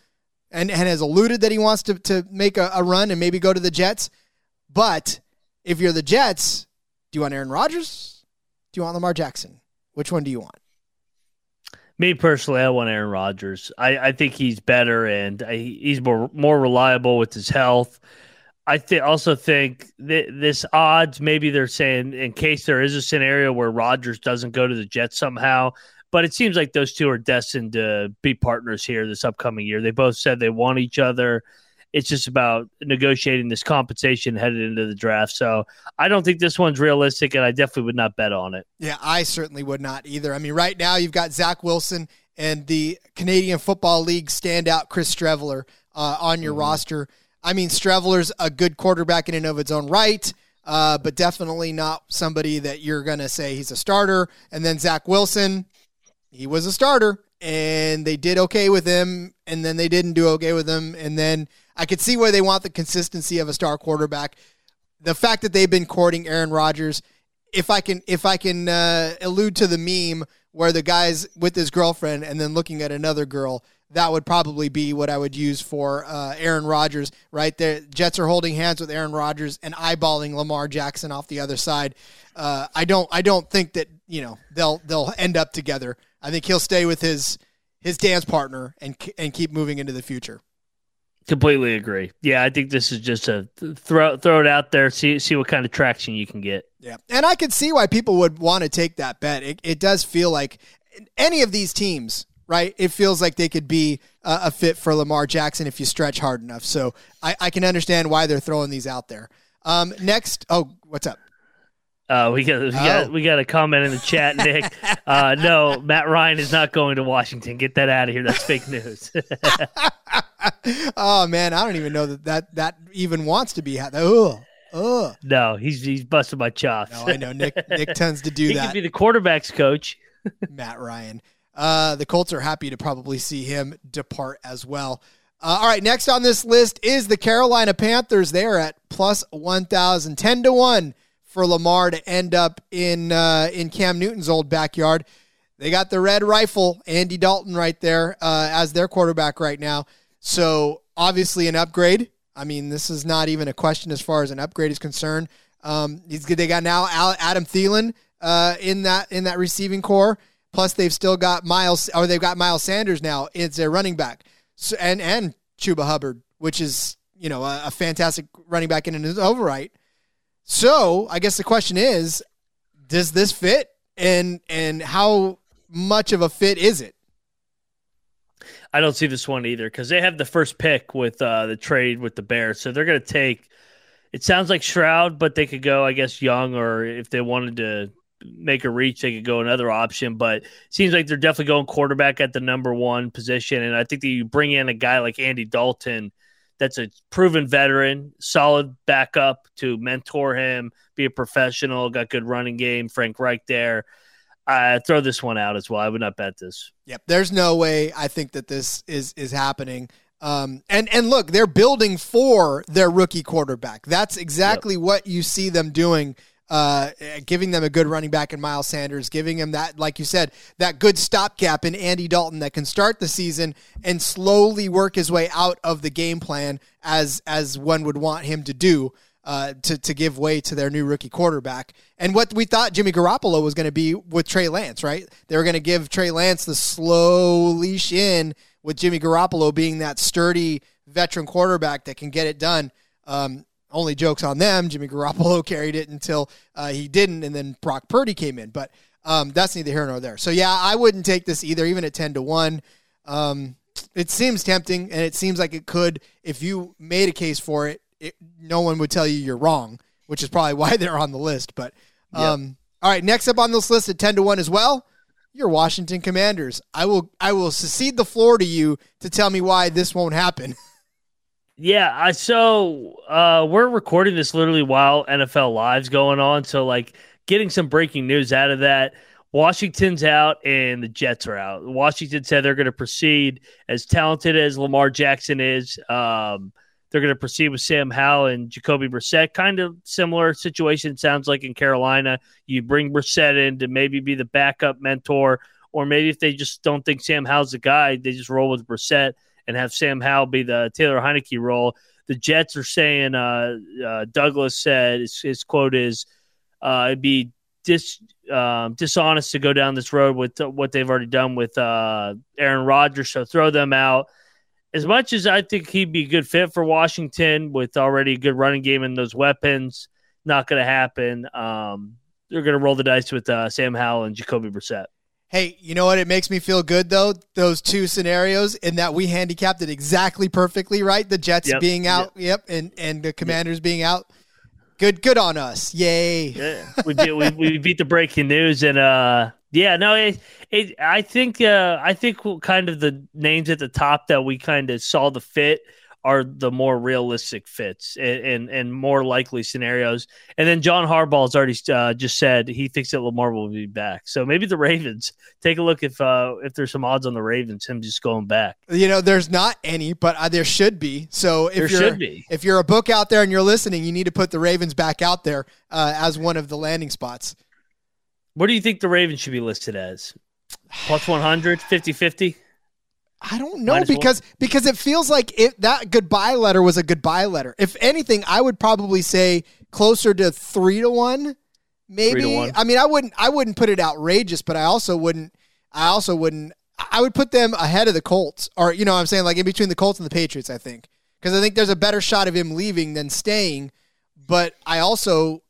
[SPEAKER 2] and, and has alluded that he wants to, to make a, a run and maybe go to the Jets. But if you're the Jets, do you want Aaron Rodgers? Do you want Lamar Jackson? Which one do you want?
[SPEAKER 7] Me personally, I want Aaron Rodgers. I, I think he's better and I, he's more more reliable with his health. I th- also think that this odds, maybe they're saying in case there is a scenario where Rodgers doesn't go to the Jets somehow, but it seems like those two are destined to be partners here this upcoming year. They both said they want each other. It's just about negotiating this compensation headed into the draft. So I don't think this one's realistic, and I definitely would not bet on it.
[SPEAKER 2] Yeah, I certainly would not either. I mean, right now you've got Zach Wilson and the Canadian Football League standout Chris Streveler uh, on your mm-hmm. roster. I mean, Streveler's a good quarterback in and of its own right, uh, but definitely not somebody that you're going to say he's a starter. And then Zach Wilson, he was a starter, and they did okay with him, and then they didn't do okay with him, and then I could see where they want the consistency of a star quarterback. The fact that they've been courting Aaron Rodgers, if I can if I can uh, allude to the meme where the guy's with his girlfriend and then looking at another girl, that would probably be what I would use for uh, Aaron Rodgers, right there. Jets are holding hands with Aaron Rodgers and eyeballing Lamar Jackson off the other side. Uh, I don't I don't think that, you know, they'll they'll end up together. I think he'll stay with his his dance partner and and keep moving into the future.
[SPEAKER 7] Completely agree. Yeah, I think this is just a throw throw it out there, see see what kind of traction you can get.
[SPEAKER 2] Yeah, and I could see why people would want to take that bet. It, it does feel like any of these teams, right? It feels like they could be uh, a fit for Lamar Jackson if you stretch hard enough. So I, I can understand why they're throwing these out there. Um, next, oh, what's up?
[SPEAKER 7] Uh, we got we got
[SPEAKER 2] oh.
[SPEAKER 7] we got a comment in the chat, Nick. Uh, no, Matt Ryan is not going to Washington. Get that out of here. That's fake news.
[SPEAKER 2] Oh man, I don't even know that that, that even wants to be. Oh, oh.
[SPEAKER 7] No, he's he's busting my chops.
[SPEAKER 2] No, I know Nick. Nick tends to do
[SPEAKER 7] he
[SPEAKER 2] that.
[SPEAKER 7] He could be the quarterback's coach.
[SPEAKER 2] Matt Ryan. Uh, the Colts are happy to probably see him depart as well. Uh, all right, next on this list is the Carolina Panthers. They're at plus one thousand, ten to one for Lamar to end up in uh, in Cam Newton's old backyard. They got the red rifle, Andy Dalton, right there uh, as their quarterback right now. So obviously an upgrade. I mean, this is not even a question as far as an upgrade is concerned. Um, he's They got now Adam Thielen uh, in that in that receiving core. Plus, they've still got Miles, or they've got Miles Sanders now. It's their running back, so, and and Chuba Hubbard, which is, you know, a, a fantastic running back in his own right. So I guess the question is, does this fit, and and how much of a fit is it?
[SPEAKER 7] I don't see this one either because they have the first pick with uh, the trade with the Bears, so they're going to take. It sounds like Stroud, but they could go, I guess, Young, or if they wanted to make a reach, they could go another option. But it seems like they're definitely going quarterback at the number one position, and I think that you bring in a guy like Andy Dalton, that's a proven veteran, solid backup to mentor him, be a professional, got good running game. Frank Reich there. I throw this one out as well. I would not bet this.
[SPEAKER 2] Yep, there's no way I think that this is is happening. Um, and and look, they're building for their rookie quarterback. That's exactly yep. what you see them doing. Uh, giving them a good running back in Miles Sanders, giving him that, like you said, that good stopgap in Andy Dalton that can start the season and slowly work his way out of the game plan as as one would want him to do. Uh, to, to give way to their new rookie quarterback. And what we thought Jimmy Garoppolo was going to be with Trey Lance, right? They were going to give Trey Lance the slow leash in with Jimmy Garoppolo being that sturdy veteran quarterback that can get it done. Um, only jokes on them. Jimmy Garoppolo carried it until uh, he didn't, and then Brock Purdy came in. But um, that's neither here nor there. So, yeah, I wouldn't take this either, even at ten to one. Um, it seems tempting, and it seems like it could, if you made a case for it, It, no one would tell you you're wrong, which is probably why they're on the list. But um, yep. All right, next up on this list at ten to one as well, your Washington Commanders. I will I will cede the floor to you to tell me why this won't happen.
[SPEAKER 7] Yeah, I so uh, we're recording this literally while N F L Live's going on, so like getting some breaking news out of that. Washington's out and the Jets are out. Washington said they're going to proceed as talented as Lamar Jackson is. Um, They're going to proceed with Sam Howell and Jacoby Brissett. Kind of similar situation, sounds like, in Carolina. You bring Brissett in to maybe be the backup mentor, or maybe if they just don't think Sam Howell's the guy, they just roll with Brissett and have Sam Howell be the Taylor Heineke role. The Jets are saying, uh, uh, Douglas said, his, his quote is, uh, it'd be dis, um, dishonest to go down this road with what they've already done with uh, Aaron Rodgers, so throw them out. As much as I think he'd be a good fit for Washington with already a good running game and those weapons, not going to happen. Um, they're going to roll the dice with uh, Sam Howell and Jacoby Brissett.
[SPEAKER 2] Hey, you know what? It makes me feel good, though, those two scenarios, in that we handicapped it exactly perfectly, right? The Jets
[SPEAKER 7] yep,
[SPEAKER 2] being out, yep, yep and, and the Commanders yep. being out. Good good on us. Yay.
[SPEAKER 7] Yeah, we, beat, we, we beat the breaking news. And, uh, yeah, no, it, it, I think uh, I think kind of the names at the top that we kind of saw the fit are the more realistic fits and, and, and more likely scenarios. And then John Harbaugh's already uh, just said he thinks that Lamar will be back. So maybe the Ravens, take a look if uh, if there's some odds on the Ravens, him just going back.
[SPEAKER 2] You know, there's not any, but uh, there should be. So if
[SPEAKER 7] there
[SPEAKER 2] you're,
[SPEAKER 7] should be.
[SPEAKER 2] If you're a book out there and you're listening, you need to put the Ravens back out there uh, as one of the landing spots.
[SPEAKER 7] What do you think the Ravens should be listed as? Plus one hundred, fifty-fifty?
[SPEAKER 2] I don't know
[SPEAKER 7] Minus
[SPEAKER 2] because
[SPEAKER 7] one.
[SPEAKER 2] because it feels like it, that goodbye letter was a goodbye letter. If anything, I would probably say closer to three to one, maybe.
[SPEAKER 7] Three to one.
[SPEAKER 2] I mean, I wouldn't I wouldn't put it outrageous, but I also wouldn't I also wouldn't I would put them ahead of the Colts, or you know what I'm saying, like in between the Colts and the Patriots, I think. Because I think there's a better shot of him leaving than staying. But I also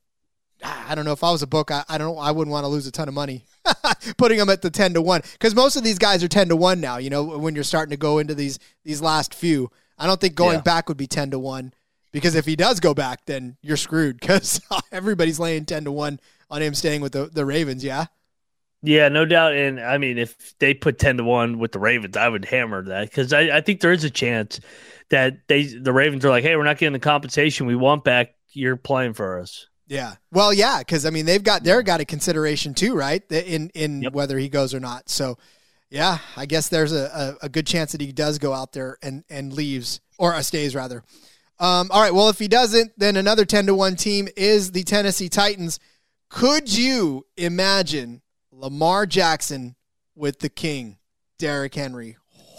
[SPEAKER 2] I don't know, if I was a book, I, I don't I wouldn't want to lose a ton of money putting them at the ten to one, because most of these guys are ten to one now, you know, when you're starting to go into these these last few. I don't think going yeah. back would be ten to one, because if he does go back, then you're screwed, because everybody's laying ten to one on him staying with the, the Ravens, yeah?
[SPEAKER 7] Yeah, no doubt. And I mean, if they put ten to one with the Ravens, I would hammer that, because I, I think there is a chance that they the Ravens are like, hey, we're not getting the compensation we want back. You're playing for us.
[SPEAKER 2] Yeah. Well, yeah, because, I mean, they've got their got a consideration too, right, in in yep. whether he goes or not. So, yeah, I guess there's a, a, a good chance that he does go out there and, and leaves, or uh, stays, rather. Um, all right, well, if he doesn't, then another ten to one team is the Tennessee Titans. Could you imagine Lamar Jackson with the king, Derrick Henry?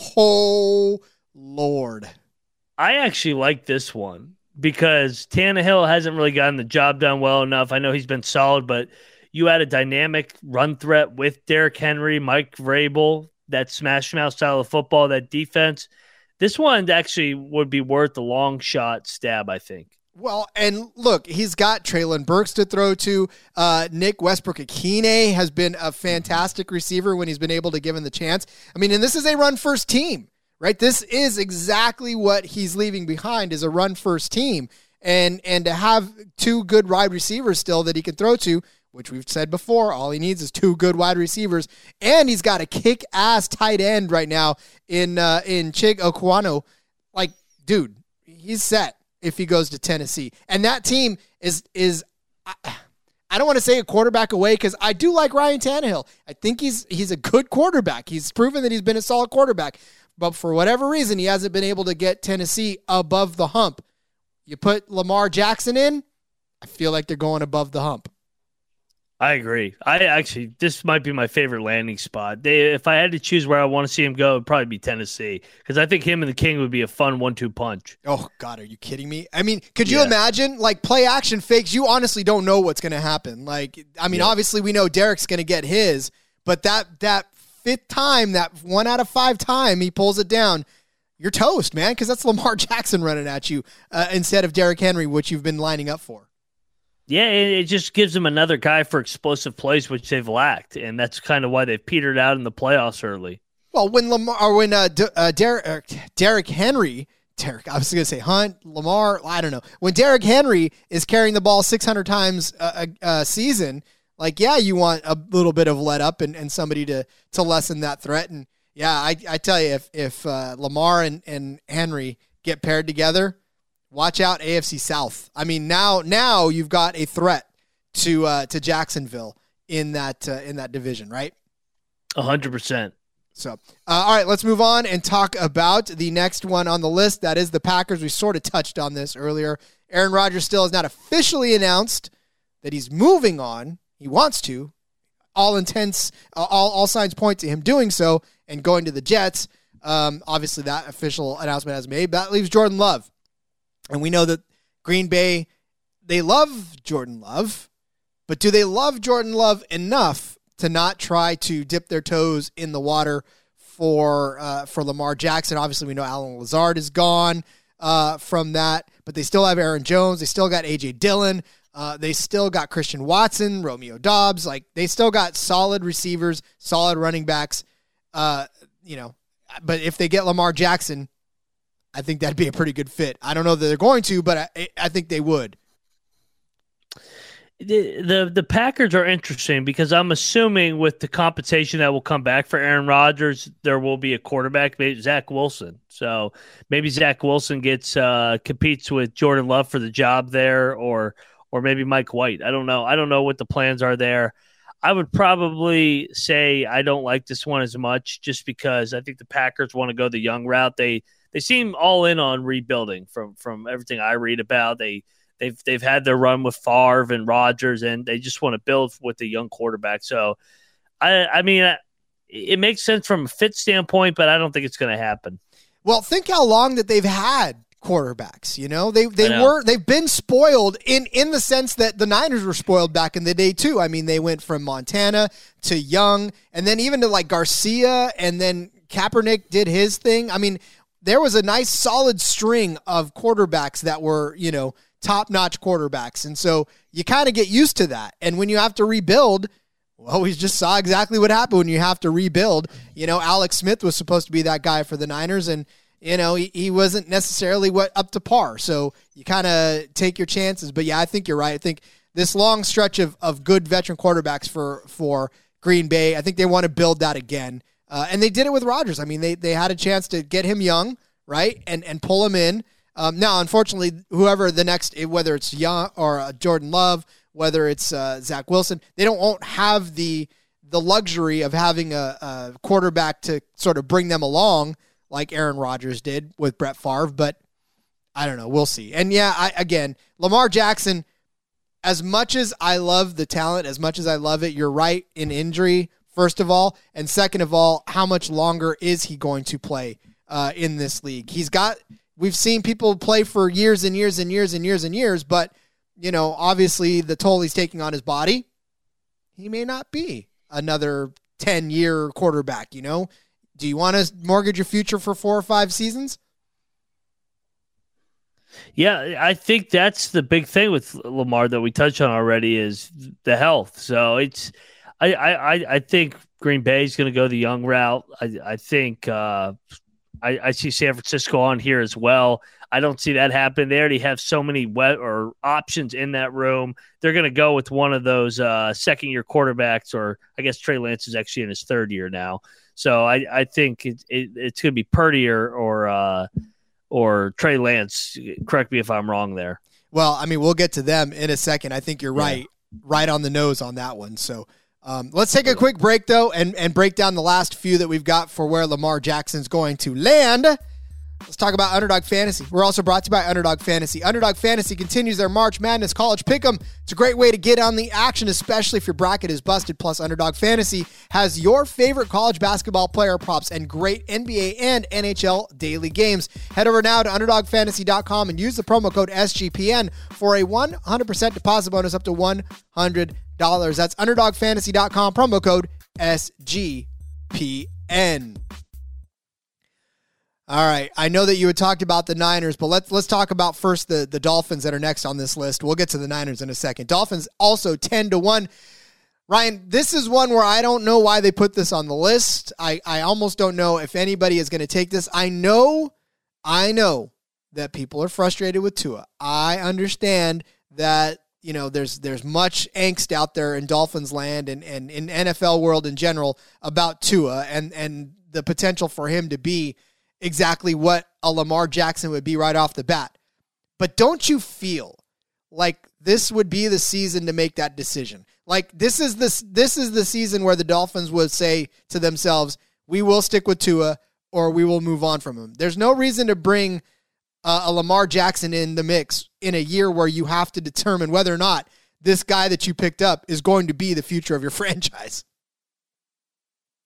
[SPEAKER 2] Oh, Lord.
[SPEAKER 7] I actually like this one, because Tannehill hasn't really gotten the job done well enough. I know he's been solid, but you had a dynamic run threat with Derrick Henry, Mike Vrabel, that smash mouth style of football, that defense. This one actually would be worth a long shot stab, I think.
[SPEAKER 2] Well, and look, he's got Treylon Burks to throw to. Uh, Nick Westbrook-Akine has been a fantastic receiver when he's been able to give him the chance. I mean, and this is a run-first team. Right, this is exactly what he's leaving behind, is a run-first team. And and to have two good wide receivers still that he can throw to, which we've said before, all he needs is two good wide receivers. And he's got a kick-ass tight end right now in uh, in Chig Okwano. Like, dude, he's set if he goes to Tennessee. And that team is, is I, I don't want to say a quarterback away, because I do like Ryan Tannehill. I think he's he's a good quarterback. He's proven that he's been a solid quarterback. But for whatever reason, he hasn't been able to get Tennessee above the hump. You put Lamar Jackson in, I feel like they're going above the hump.
[SPEAKER 7] I agree. I actually, this might be my favorite landing spot. They, if I had to choose where I want to see him go, it'd probably be Tennessee, because I think him and the King would be a fun one two punch.
[SPEAKER 2] Oh, God, are you kidding me? I mean, could you yeah. imagine, like, play action fakes? You honestly don't know what's going to happen. Like, I mean, yeah. obviously we know Derrick's going to get his, but that that fifth time, that one out of five time he pulls it down, you're toast, man, because that's Lamar Jackson running at you uh, instead of Derrick Henry, which you've been lining up for.
[SPEAKER 7] Yeah, it just gives them another guy for explosive plays, which they've lacked, and that's kind of why they've petered out in the playoffs early.
[SPEAKER 2] Well, when Lamar or when uh, D- uh, Derrick, uh, Derrick Henry, Derrick, I was going to say Hunt, Lamar, I don't know. When Derrick Henry is carrying the ball six hundred times a, a, a season, like, yeah, you want a little bit of let up and, and somebody to, to lessen that threat. And, yeah, I, I tell you, if if uh, Lamar and, and Henry get paired together, watch out A F C South. I mean, now now you've got a threat to uh, to Jacksonville in that uh, in that division, right?
[SPEAKER 7] A hundred percent.
[SPEAKER 2] So, uh, all right, let's move on and talk about the next one on the list. That is the Packers. We sort of touched on this earlier. Aaron Rodgers still has not officially announced that he's moving on. He wants to. All intents, uh, all all signs point to him doing so and going to the Jets. Um, obviously, that official announcement has made. That leaves Jordan Love. And we know that Green Bay, they love Jordan Love, but do they love Jordan Love enough to not try to dip their toes in the water for uh, for Lamar Jackson? Obviously, we know Allen Lazard is gone uh, from that, but they still have Aaron Jones. They still got A J Dillon. Uh, they still got Christian Watson, Romeo Doubs. Like, they still got solid receivers, solid running backs. Uh, you know, but if they get Lamar Jackson, I think that'd be a pretty good fit. I don't know that they're going to, but I, I think they would.
[SPEAKER 7] The, the the Packers are interesting because I'm assuming with the compensation that will come back for Aaron Rodgers, there will be a quarterback, maybe Zach Wilson. So maybe Zach Wilson gets uh, competes with Jordan Love for the job there, or or maybe Mike White. I don't know. I don't know what the plans are there. I would probably say I don't like this one as much just because I think the Packers want to go the young route. They they seem all in on rebuilding from from everything I read about. They They've they've had their run with Favre and Rodgers, and they just want to build with the young quarterback. So, I I mean, it makes sense from a fit standpoint, but I don't think it's going to happen.
[SPEAKER 2] Well, think how long that they've had quarterbacks. You know, they they
[SPEAKER 7] know.
[SPEAKER 2] were they've been spoiled in in the sense that the Niners were spoiled back in the day too. I mean, they went from Montana to Young, and then even to like Garcia, and then Kaepernick did his thing. I mean, there was a nice solid string of quarterbacks that were, you know, top-notch quarterbacks. And so you kind of get used to that. And when you have to rebuild, well, we just saw exactly what happened when you have to rebuild. You know, Alex Smith was supposed to be that guy for the Niners, and, you know, he, he wasn't necessarily what up to par. So you kind of take your chances. But, yeah, I think you're right. I think this long stretch of, of good veteran quarterbacks for, for Green Bay, I think they want to build that again. Uh, and they did it with Rodgers. I mean, they they had a chance to get him young, right, and, and pull him in. Um, now, unfortunately, whoever the next, whether it's Young or uh, Jordan Love, whether it's uh, Zach Wilson, they don't won't have the the luxury of having a, a quarterback to sort of bring them along like Aaron Rodgers did with Brett Favre. But I don't know. We'll see. And, yeah, I, again, Lamar Jackson, as much as I love the talent, as much as I love it, you're right in injury, first of all. And second of all, how much longer is he going to play uh, in this league? He's got... We've seen people play for years and years and years and years and years, but, you know, obviously the toll he's taking on his body, he may not be another ten-year quarterback, you know? Do you want to mortgage your future for four or five seasons?
[SPEAKER 7] Yeah, I think that's the big thing with Lamar that we touched on already is the health. So it's, I, I, I think Green Bay is going to go the young route. I, I think, uh, I, I see San Francisco on here as well. I don't see that happen. They already have so many wet or options in that room. They're going to go with one of those uh, second-year quarterbacks, or I guess Trey Lance is actually in his third year now. So I, I think it, it, it's going to be Purdy or or, uh, or Trey Lance. Correct me if I'm wrong there.
[SPEAKER 2] Well, I mean, we'll get to them in a second. I think you're right, yeah. right on the nose on that one. So Um, let's take a quick break, though, and, and break down the last few that we've got for where Lamar Jackson's going to land. Let's talk about Underdog Fantasy. We're also brought to you by Underdog Fantasy. Underdog Fantasy continues their March Madness College Pick'em. It's a great way to get on the action, especially if your bracket is busted. Plus, Underdog Fantasy has your favorite college basketball player props and great N B A and N H L daily games. Head over now to underdog fantasy dot com and use the promo code S G P N for a one hundred percent deposit bonus up to one hundred dollars. That's underdog fantasy dot com, promo code S G P N. All right, I know that you had talked about the Niners, but let's let's talk about first the, the Dolphins that are next on this list. We'll get to the Niners in a second. Dolphins also ten to one. Ryan, this is one where I don't know why they put this on the list. I, I almost don't know if anybody is going to take this. I know, I know that people are frustrated with Tua. I understand that, you know, there's there's much angst out there in Dolphins land and, and in N F L world in general about Tua and, and the potential for him to be exactly what a Lamar Jackson would be right off the bat. But don't you feel like this would be the season to make that decision? Like this is this this is the season where the Dolphins would say to themselves, we will stick with Tua or we will move on from him. There's no reason to bring uh, a Lamar Jackson in the mix in a year where you have to determine whether or not this guy that you picked up is going to be the future of your franchise.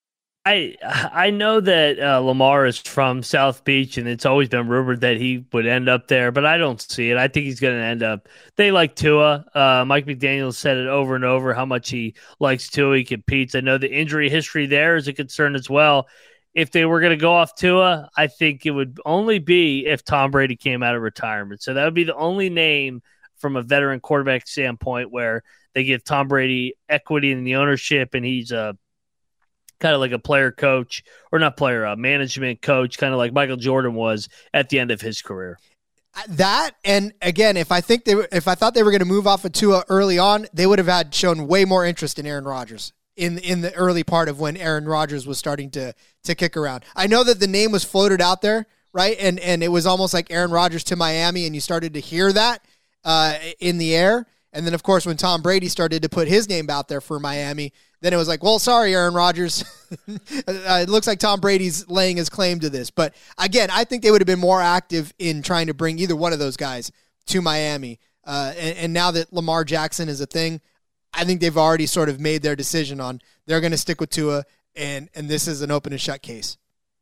[SPEAKER 7] I I know that uh, Lamar is from South Beach, and it's always been rumored that he would end up there, but I don't see it. I think he's going to end up. They like Tua. Uh, Mike McDaniel said it over and over how much he likes Tua. He competes. I know the injury history there is a concern as well. If they were going to go off Tua, I think it would only be if Tom Brady came out of retirement. So that would be the only name from a veteran quarterback standpoint where they give Tom Brady equity in the ownership, and he's a kind of like a player coach, or not player, a management coach, kind of like Michael Jordan was at the end of his career.
[SPEAKER 2] That, and again, if I think they were, if I thought they were going to move off of Tua early on, they would have had shown way more interest in Aaron Rodgers in in the early part of when Aaron Rodgers was starting to to kick around. I know that the name was floated out there, right, and and it was almost like Aaron Rodgers to Miami, and you started to hear that uh, in the air. And then, of course, when Tom Brady started to put his name out there for Miami, then it was like, well, sorry, Aaron Rodgers. uh, it looks like Tom Brady's laying his claim to this. But again, I think they would have been more active in trying to bring either one of those guys to Miami. Uh, and, and now that Lamar Jackson is a thing, I think they've already sort of made their decision on they're going to stick with Tua, and, and this is an open and shut case.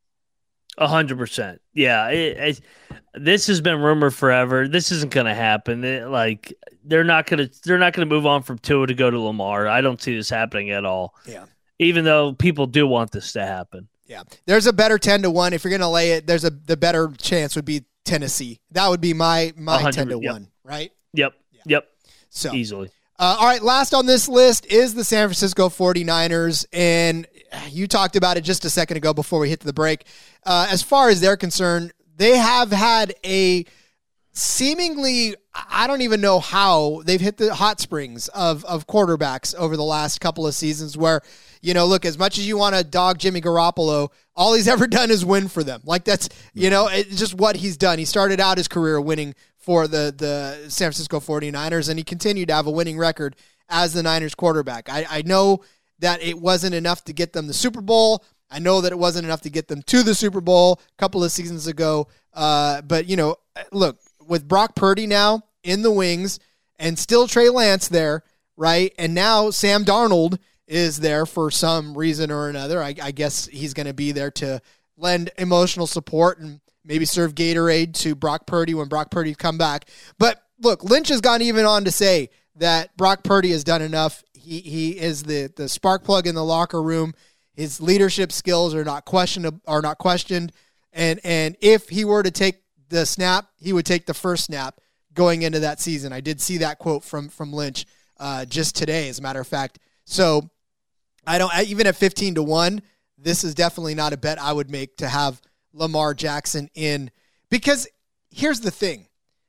[SPEAKER 7] A hundred percent. Yeah. It, it, this has been rumored forever. This isn't going to happen. It, like they're not going to, they're not going to move on from Tua to go to Lamar. I don't see this happening at all.
[SPEAKER 2] Yeah.
[SPEAKER 7] Even though people do want this to happen.
[SPEAKER 2] Yeah. There's a better ten to one. If you're going to lay it, there's a, the better chance would be Tennessee. That would be my, my ten to one, right?
[SPEAKER 7] Yep.
[SPEAKER 2] Yeah.
[SPEAKER 7] Yep.
[SPEAKER 2] So
[SPEAKER 7] easily.
[SPEAKER 2] Uh, all right, last on this list is the San Francisco forty-niners, and you talked about it just a second ago before we hit the break. Uh, as far as they're concerned, they have had a seemingly, I don't even know how, they've hit the hot springs of, of quarterbacks over the last couple of seasons where, you know, look, as much as you want to dog Jimmy Garoppolo, all he's ever done is win for them. Like that's, you know, it's just what he's done. He started out his career winning for the, the San Francisco forty-niners, and he continued to have a winning record as the Niners quarterback. I, I know that it wasn't enough to get them the Super Bowl. I know that it wasn't enough to get them to the Super Bowl a couple of seasons ago. Uh, but, you know, look, with Brock Purdy now in the wings and still Trey Lance there, right? And now Sam Darnold is there for some reason or another. I, I guess he's going to be there to lend emotional support and maybe serve Gatorade to Brock Purdy when Brock Purdy come back. But look, Lynch has gone even on to say that Brock Purdy has done enough. He he is the, the spark plug in the locker room. His leadership skills are not questioned are not questioned. And and if he were to take the snap, he would take the first snap going into that season. I did see that quote from from Lynch uh, just today, as a matter of fact. So I don't even at fifteen to one, this is definitely not a bet I would make to have Lamar Jackson in, because here's the thing.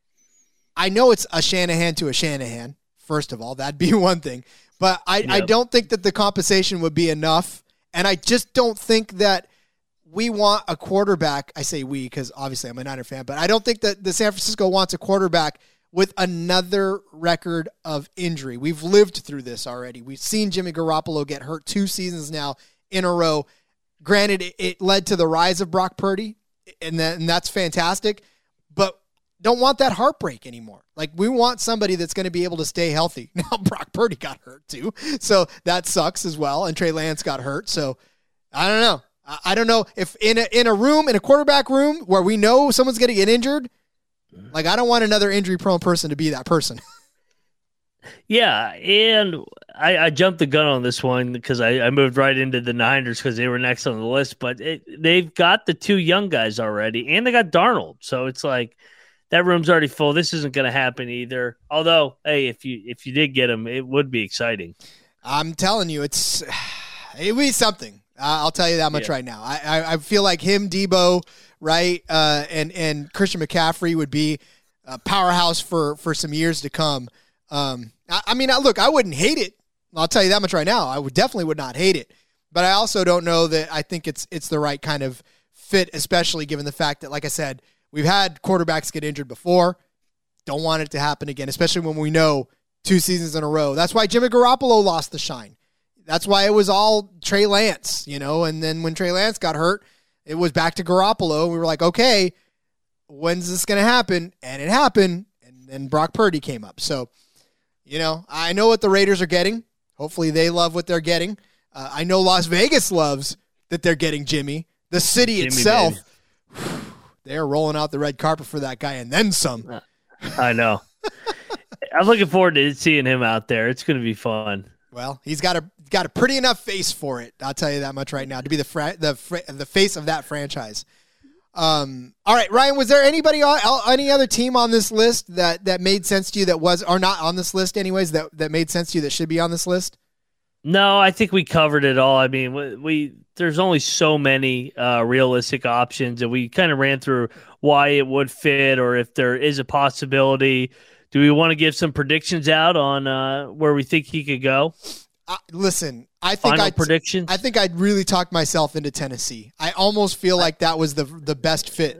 [SPEAKER 2] I know it's a Shanahan to a Shanahan, first of all. That'd be one thing. But I, yep. I don't think that the compensation would be enough. And I just don't think that we want a quarterback. I say we because obviously I'm a Niner fan. But I don't think that the San Francisco wants a quarterback with another record of injury. We've lived through this already. We've seen Jimmy Garoppolo get hurt two seasons now in a row. Granted, it, it led to the rise of Brock Purdy, and, that, and that's fantastic. But don't want that heartbreak anymore. Like, we want somebody that's going to be able to stay healthy. Now, Brock Purdy got hurt too, so that sucks as well. And Trey Lance got hurt, so I don't know. I, I don't know if in a in a room, in a quarterback room where we know someone's going to get injured, like I don't want another injury-prone person to be that person.
[SPEAKER 7] Yeah, and I, I jumped the gun on this one because I, I moved right into the Niners because they were next on the list. But it, they've got the two young guys already, and they got Darnold, so it's like that room's already full. This isn't going to happen either. Although, hey, if you if you did get him, it would be exciting. I'm
[SPEAKER 2] telling you, it's it would be something. Uh, I'll tell you that much yeah. right now. I, I I feel like him, Debo, right, uh, and and Christian McCaffrey would be a powerhouse for for some years to come. Um, I, I mean, I, look, I wouldn't hate it. I'll tell you that much right now. I would definitely would not hate it, but I also don't know that I think it's it's the right kind of fit, especially given the fact that, like I said, we've had quarterbacks get injured before. Don't want it to happen again, especially when we know two seasons in a row. That's why Jimmy Garoppolo lost the shine. That's why it was all Trey Lance, you know, and then when Trey Lance got hurt, it was back to Garoppolo. We were like, okay, when's this going to happen? And it happened, and then Brock Purdy came up. So, you know, I know what the Raiders are getting. Hopefully they love what they're getting. Uh, I know Las Vegas loves that they're getting Jimmy. The city
[SPEAKER 7] Jimmy,
[SPEAKER 2] itself, they're rolling out the red carpet for that guy and then some.
[SPEAKER 7] I know. I'm looking forward to seeing him out there. It's going to be fun.
[SPEAKER 2] Well, he's got a got a pretty enough face for it. I'll tell you that much right now, to be the fra- the fra- the face of that franchise. Um, all right, Ryan, was there anybody on any other team on this list that, that made sense to you that was, or not on this list anyways, that, that made sense to you that should be on this list?
[SPEAKER 7] No, I think we covered it all. I mean, we, we there's only so many uh, realistic options, and we kind of ran through why it would fit or if there is a possibility. Do we want to give some predictions out on uh, where we think he could go?
[SPEAKER 2] Uh, listen, I think
[SPEAKER 7] Final
[SPEAKER 2] I
[SPEAKER 7] predictions.
[SPEAKER 2] I think I'd really talked myself into Tennessee. I almost feel like that was the the best fit.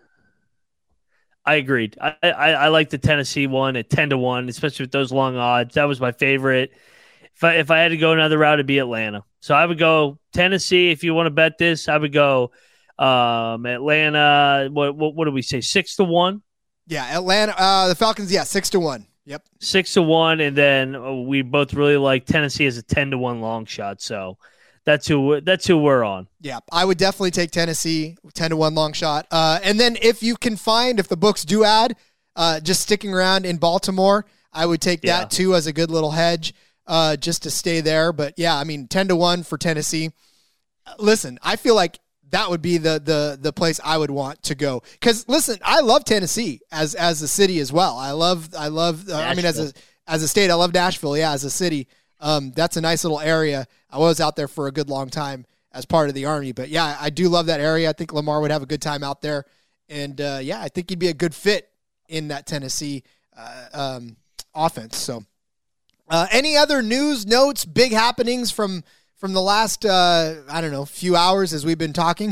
[SPEAKER 7] I agreed. I, I, I like the Tennessee one at ten to one, especially with those long odds. That was my favorite. If I if I had to go another route, it'd be Atlanta. So I would go Tennessee. If you want to bet this, I would go um, Atlanta. What, what what do we say? Six to one.
[SPEAKER 2] Yeah, Atlanta. Uh, the Falcons. Yeah, six to one. Yep.
[SPEAKER 7] Six to one, and then we both really like Tennessee as a ten to one long shot. So that's who that's who we're on.
[SPEAKER 2] Yeah, I would definitely take Tennessee ten to one long shot. Uh, and then if you can find, if the books do add, uh, just sticking around in Baltimore, I would take
[SPEAKER 7] Yeah.
[SPEAKER 2] that too as a good little hedge, uh, just to stay there. But yeah, I mean, ten to one for Tennessee. Listen, I feel like that would be the the the place I would want to go. Because listen, I love Tennessee as as a city as well. I love I love. Uh, I mean, as a as a state, I love Nashville. Yeah, as a city, um, that's a nice little area. I was out there for a good long time as part of the Army, but yeah, I do love that area. I think Lamar would have a good time out there, and uh, yeah, I think he'd be a good fit in that Tennessee uh, um, offense. So, uh, any other news, notes, big happenings from? From the last, uh, I don't know, few hours as we've been talking?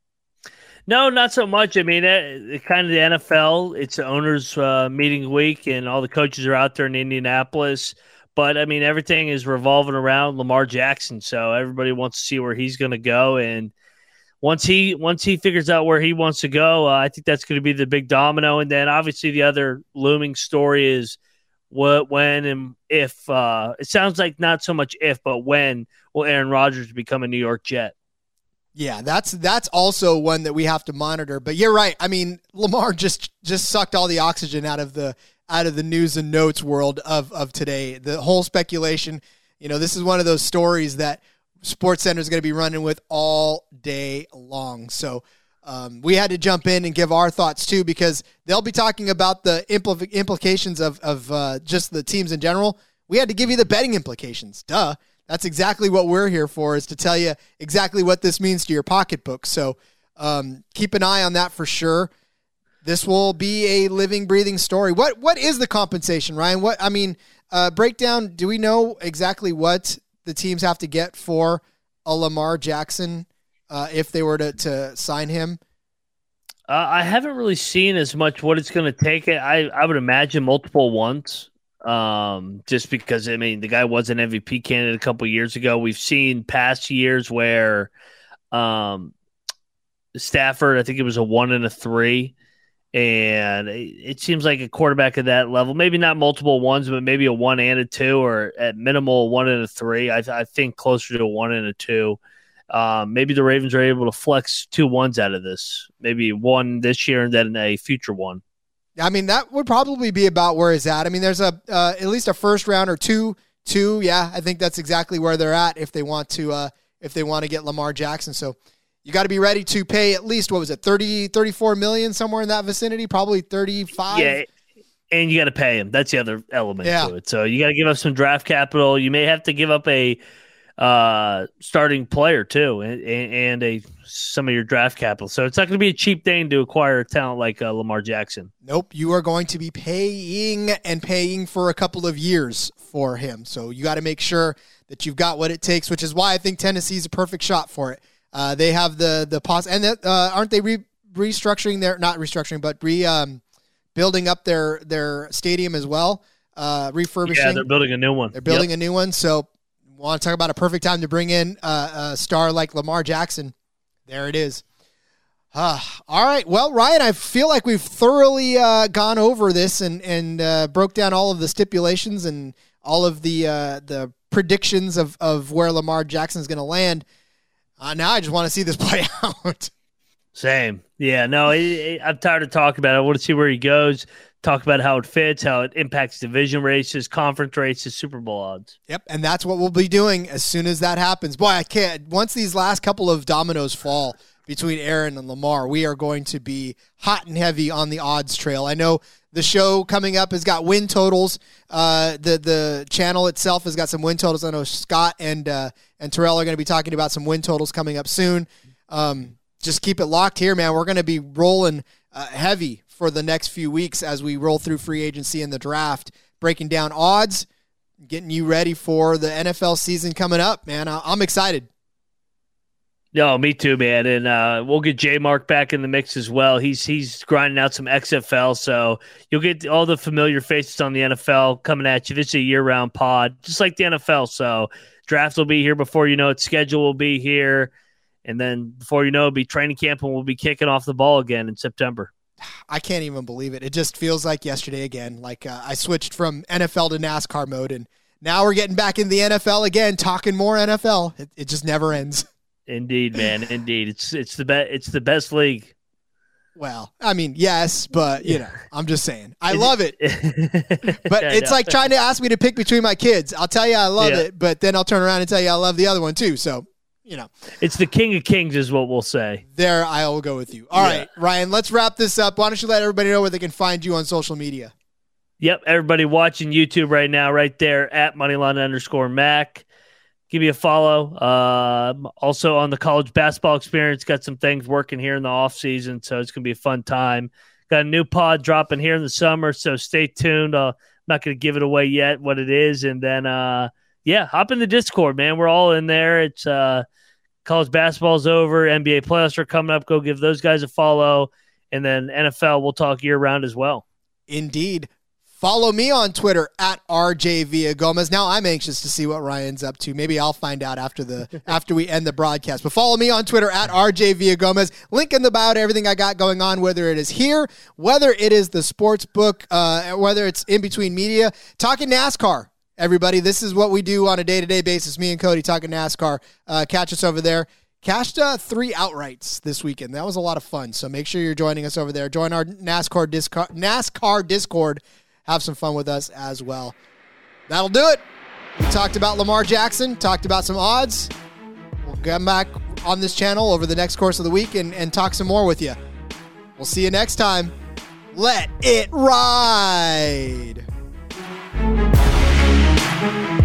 [SPEAKER 7] No, not so much. I mean, it, it kind of the N F L. It's the owners' uh, meeting week, and all the coaches are out there in Indianapolis. But, I mean, everything is revolving around Lamar Jackson, so everybody wants to see where he's going to go. And once he once he figures out where he wants to go, uh, I think that's going to be the big domino. And then, obviously, the other looming story is what, when, and if. Uh, it sounds like not so much if, but when will Aaron Rodgers become a New York Jet?
[SPEAKER 2] Yeah, that's that's also one that we have to monitor. But you're right. I mean, Lamar just just sucked all the oxygen out of the out of the news and notes world of of today. The whole speculation, you know, this is one of those stories that SportsCenter is going to be running with all day long. So um, we had to jump in and give our thoughts too, because they'll be talking about the impl- implications of of uh, just the teams in general. We had to give you the betting implications. Duh. That's exactly what we're here for, is to tell you exactly what this means to your pocketbook. So um, keep an eye on that for sure. This will be a living, breathing story. What What is the compensation, Ryan? What I mean, uh, breakdown, do we know exactly what the teams have to get for a Lamar Jackson uh, if they were to, to sign him?
[SPEAKER 7] Uh, I haven't really seen as much what it's going to take. I, I would imagine multiple ones. Um, just because, I mean, the guy was an M V P candidate a couple years ago. We've seen past years where um, Stafford, I think it was a one and a three, and it, it seems like a quarterback at that level, maybe not multiple ones, but maybe a one and a two, or at minimal a one and a three. I, I think closer to a one and a two. Um, maybe the Ravens are able to flex two ones out of this, maybe one this year and then a future one.
[SPEAKER 2] I mean, that would probably be about where it's at. I mean, there's a uh, at least a first round or two, two. Yeah, I think that's exactly where they're at if they want to uh, if they want to get Lamar Jackson. So you got to be ready to pay at least, what was it, thirty, thirty-four million, somewhere in that vicinity, probably thirty-five.
[SPEAKER 7] Yeah, and you got to pay him. That's the other element
[SPEAKER 2] yeah.
[SPEAKER 7] to it. So you got to give up some draft capital. You may have to give up a uh, starting player too, and, and a some of your draft capital. So it's not going to be a cheap thing to acquire a talent like uh, Lamar Jackson.
[SPEAKER 2] Nope. You are going to be paying and paying for a couple of years for him. So you got to make sure that you've got what it takes, which is why I think Tennessee's a perfect shot for it. Uh, they have the, the pos and that, uh, aren't they re- restructuring their, not restructuring, but re, um, building up their, their stadium as well. Uh, refurbishing.
[SPEAKER 7] Yeah, they're building a new one.
[SPEAKER 2] They're building
[SPEAKER 7] yep.
[SPEAKER 2] a new one. So want to talk about a perfect time to bring in uh, a star like Lamar Jackson. There it is. Uh, all right. Well, Ryan, I feel like we've thoroughly uh, gone over this and and uh, broke down all of the stipulations and all of the uh, the predictions of, of where Lamar Jackson is going to land. Uh, now I just want to see this play out.
[SPEAKER 7] Same. Yeah, no, it, it, I'm tired of talking about it. I want to see where he goes, talk about how it fits, how it impacts division races, conference races, Super Bowl odds.
[SPEAKER 2] Yep, and that's what we'll be doing as soon as that happens. Boy, I can't. Once these last couple of dominoes fall between Aaron and Lamar, we are going to be hot and heavy on the odds trail. I know the show coming up has got win totals. Uh, the the channel itself has got some win totals. I know Scott and uh, and Terrell are going to be talking about some win totals coming up soon. Um, just keep it locked here, man. We're going to be rolling uh, heavy for the next few weeks as we roll through free agency and the draft, breaking down odds, getting you ready for the N F L season coming up, man. I- I'm excited.
[SPEAKER 7] No, me too, man. And uh, we'll get J Mark back in the mix as well. He's he's grinding out some X F L, so you'll get all the familiar faces on the N F L coming at you. This is a year-round pod, just like the N F L. So draft will be here before you know it. Schedule will be here. And then before you know it, it'll be training camp, and we'll be kicking off the ball again in September.
[SPEAKER 2] I can't even believe it. It just feels like yesterday again. Like uh, I switched from N F L to NASCAR mode, and now we're getting back in the N F L again, talking more N F L. It, it just never ends.
[SPEAKER 7] Indeed, man. Indeed. It's it's the best it's the best league.
[SPEAKER 2] Well, I mean, yes, but you know, I'm just saying. I love it. But it's like trying to ask me to pick between my kids. I'll tell you I love
[SPEAKER 7] Yeah.
[SPEAKER 2] it, but then I'll turn around and tell you I love the other one too. So, you know.
[SPEAKER 7] It's the king of kings is what we'll say.
[SPEAKER 2] There I will go with you. All
[SPEAKER 7] Yeah.
[SPEAKER 2] right, Ryan, let's wrap this up. Why don't you let everybody know where they can find you on social media?
[SPEAKER 7] Yep, everybody watching YouTube right now, right there at Moneyline underscore Mac. Give me a follow. Uh, also on the college basketball experience, got some things working here in the off season, so it's gonna be a fun time. Got a new pod dropping here in the summer, so stay tuned. Uh, I'm not gonna give it away yet what it is, and then uh, yeah, hop in the Discord, man. We're all in there. It's uh, college basketball's over, N B A playoffs are coming up. Go give those guys a follow, and then N F L we'll talk year round as well.
[SPEAKER 2] Indeed. Follow me on Twitter at R J Villagomez. Now I'm anxious to see what Ryan's up to. Maybe I'll find out after the after we end the broadcast. But follow me on Twitter at R J Villagomez. Link in the bio to everything I got going on, whether it is here, whether it is the sports book, uh, whether it's in between media. Talking NASCAR, everybody. This is what we do on a day-to-day basis. Me and Cody talking NASCAR. Uh, catch us over there. Cashed uh, three outrights this weekend. That was a lot of fun. So make sure you're joining us over there. Join our NASCAR Discord. NASCAR Discord. Have some fun with us as well. That'll do it. We talked about Lamar Jackson, talked about some odds. We'll come back on this channel over the next course of the week and, and talk some more with you. We'll see you next time. Let it ride.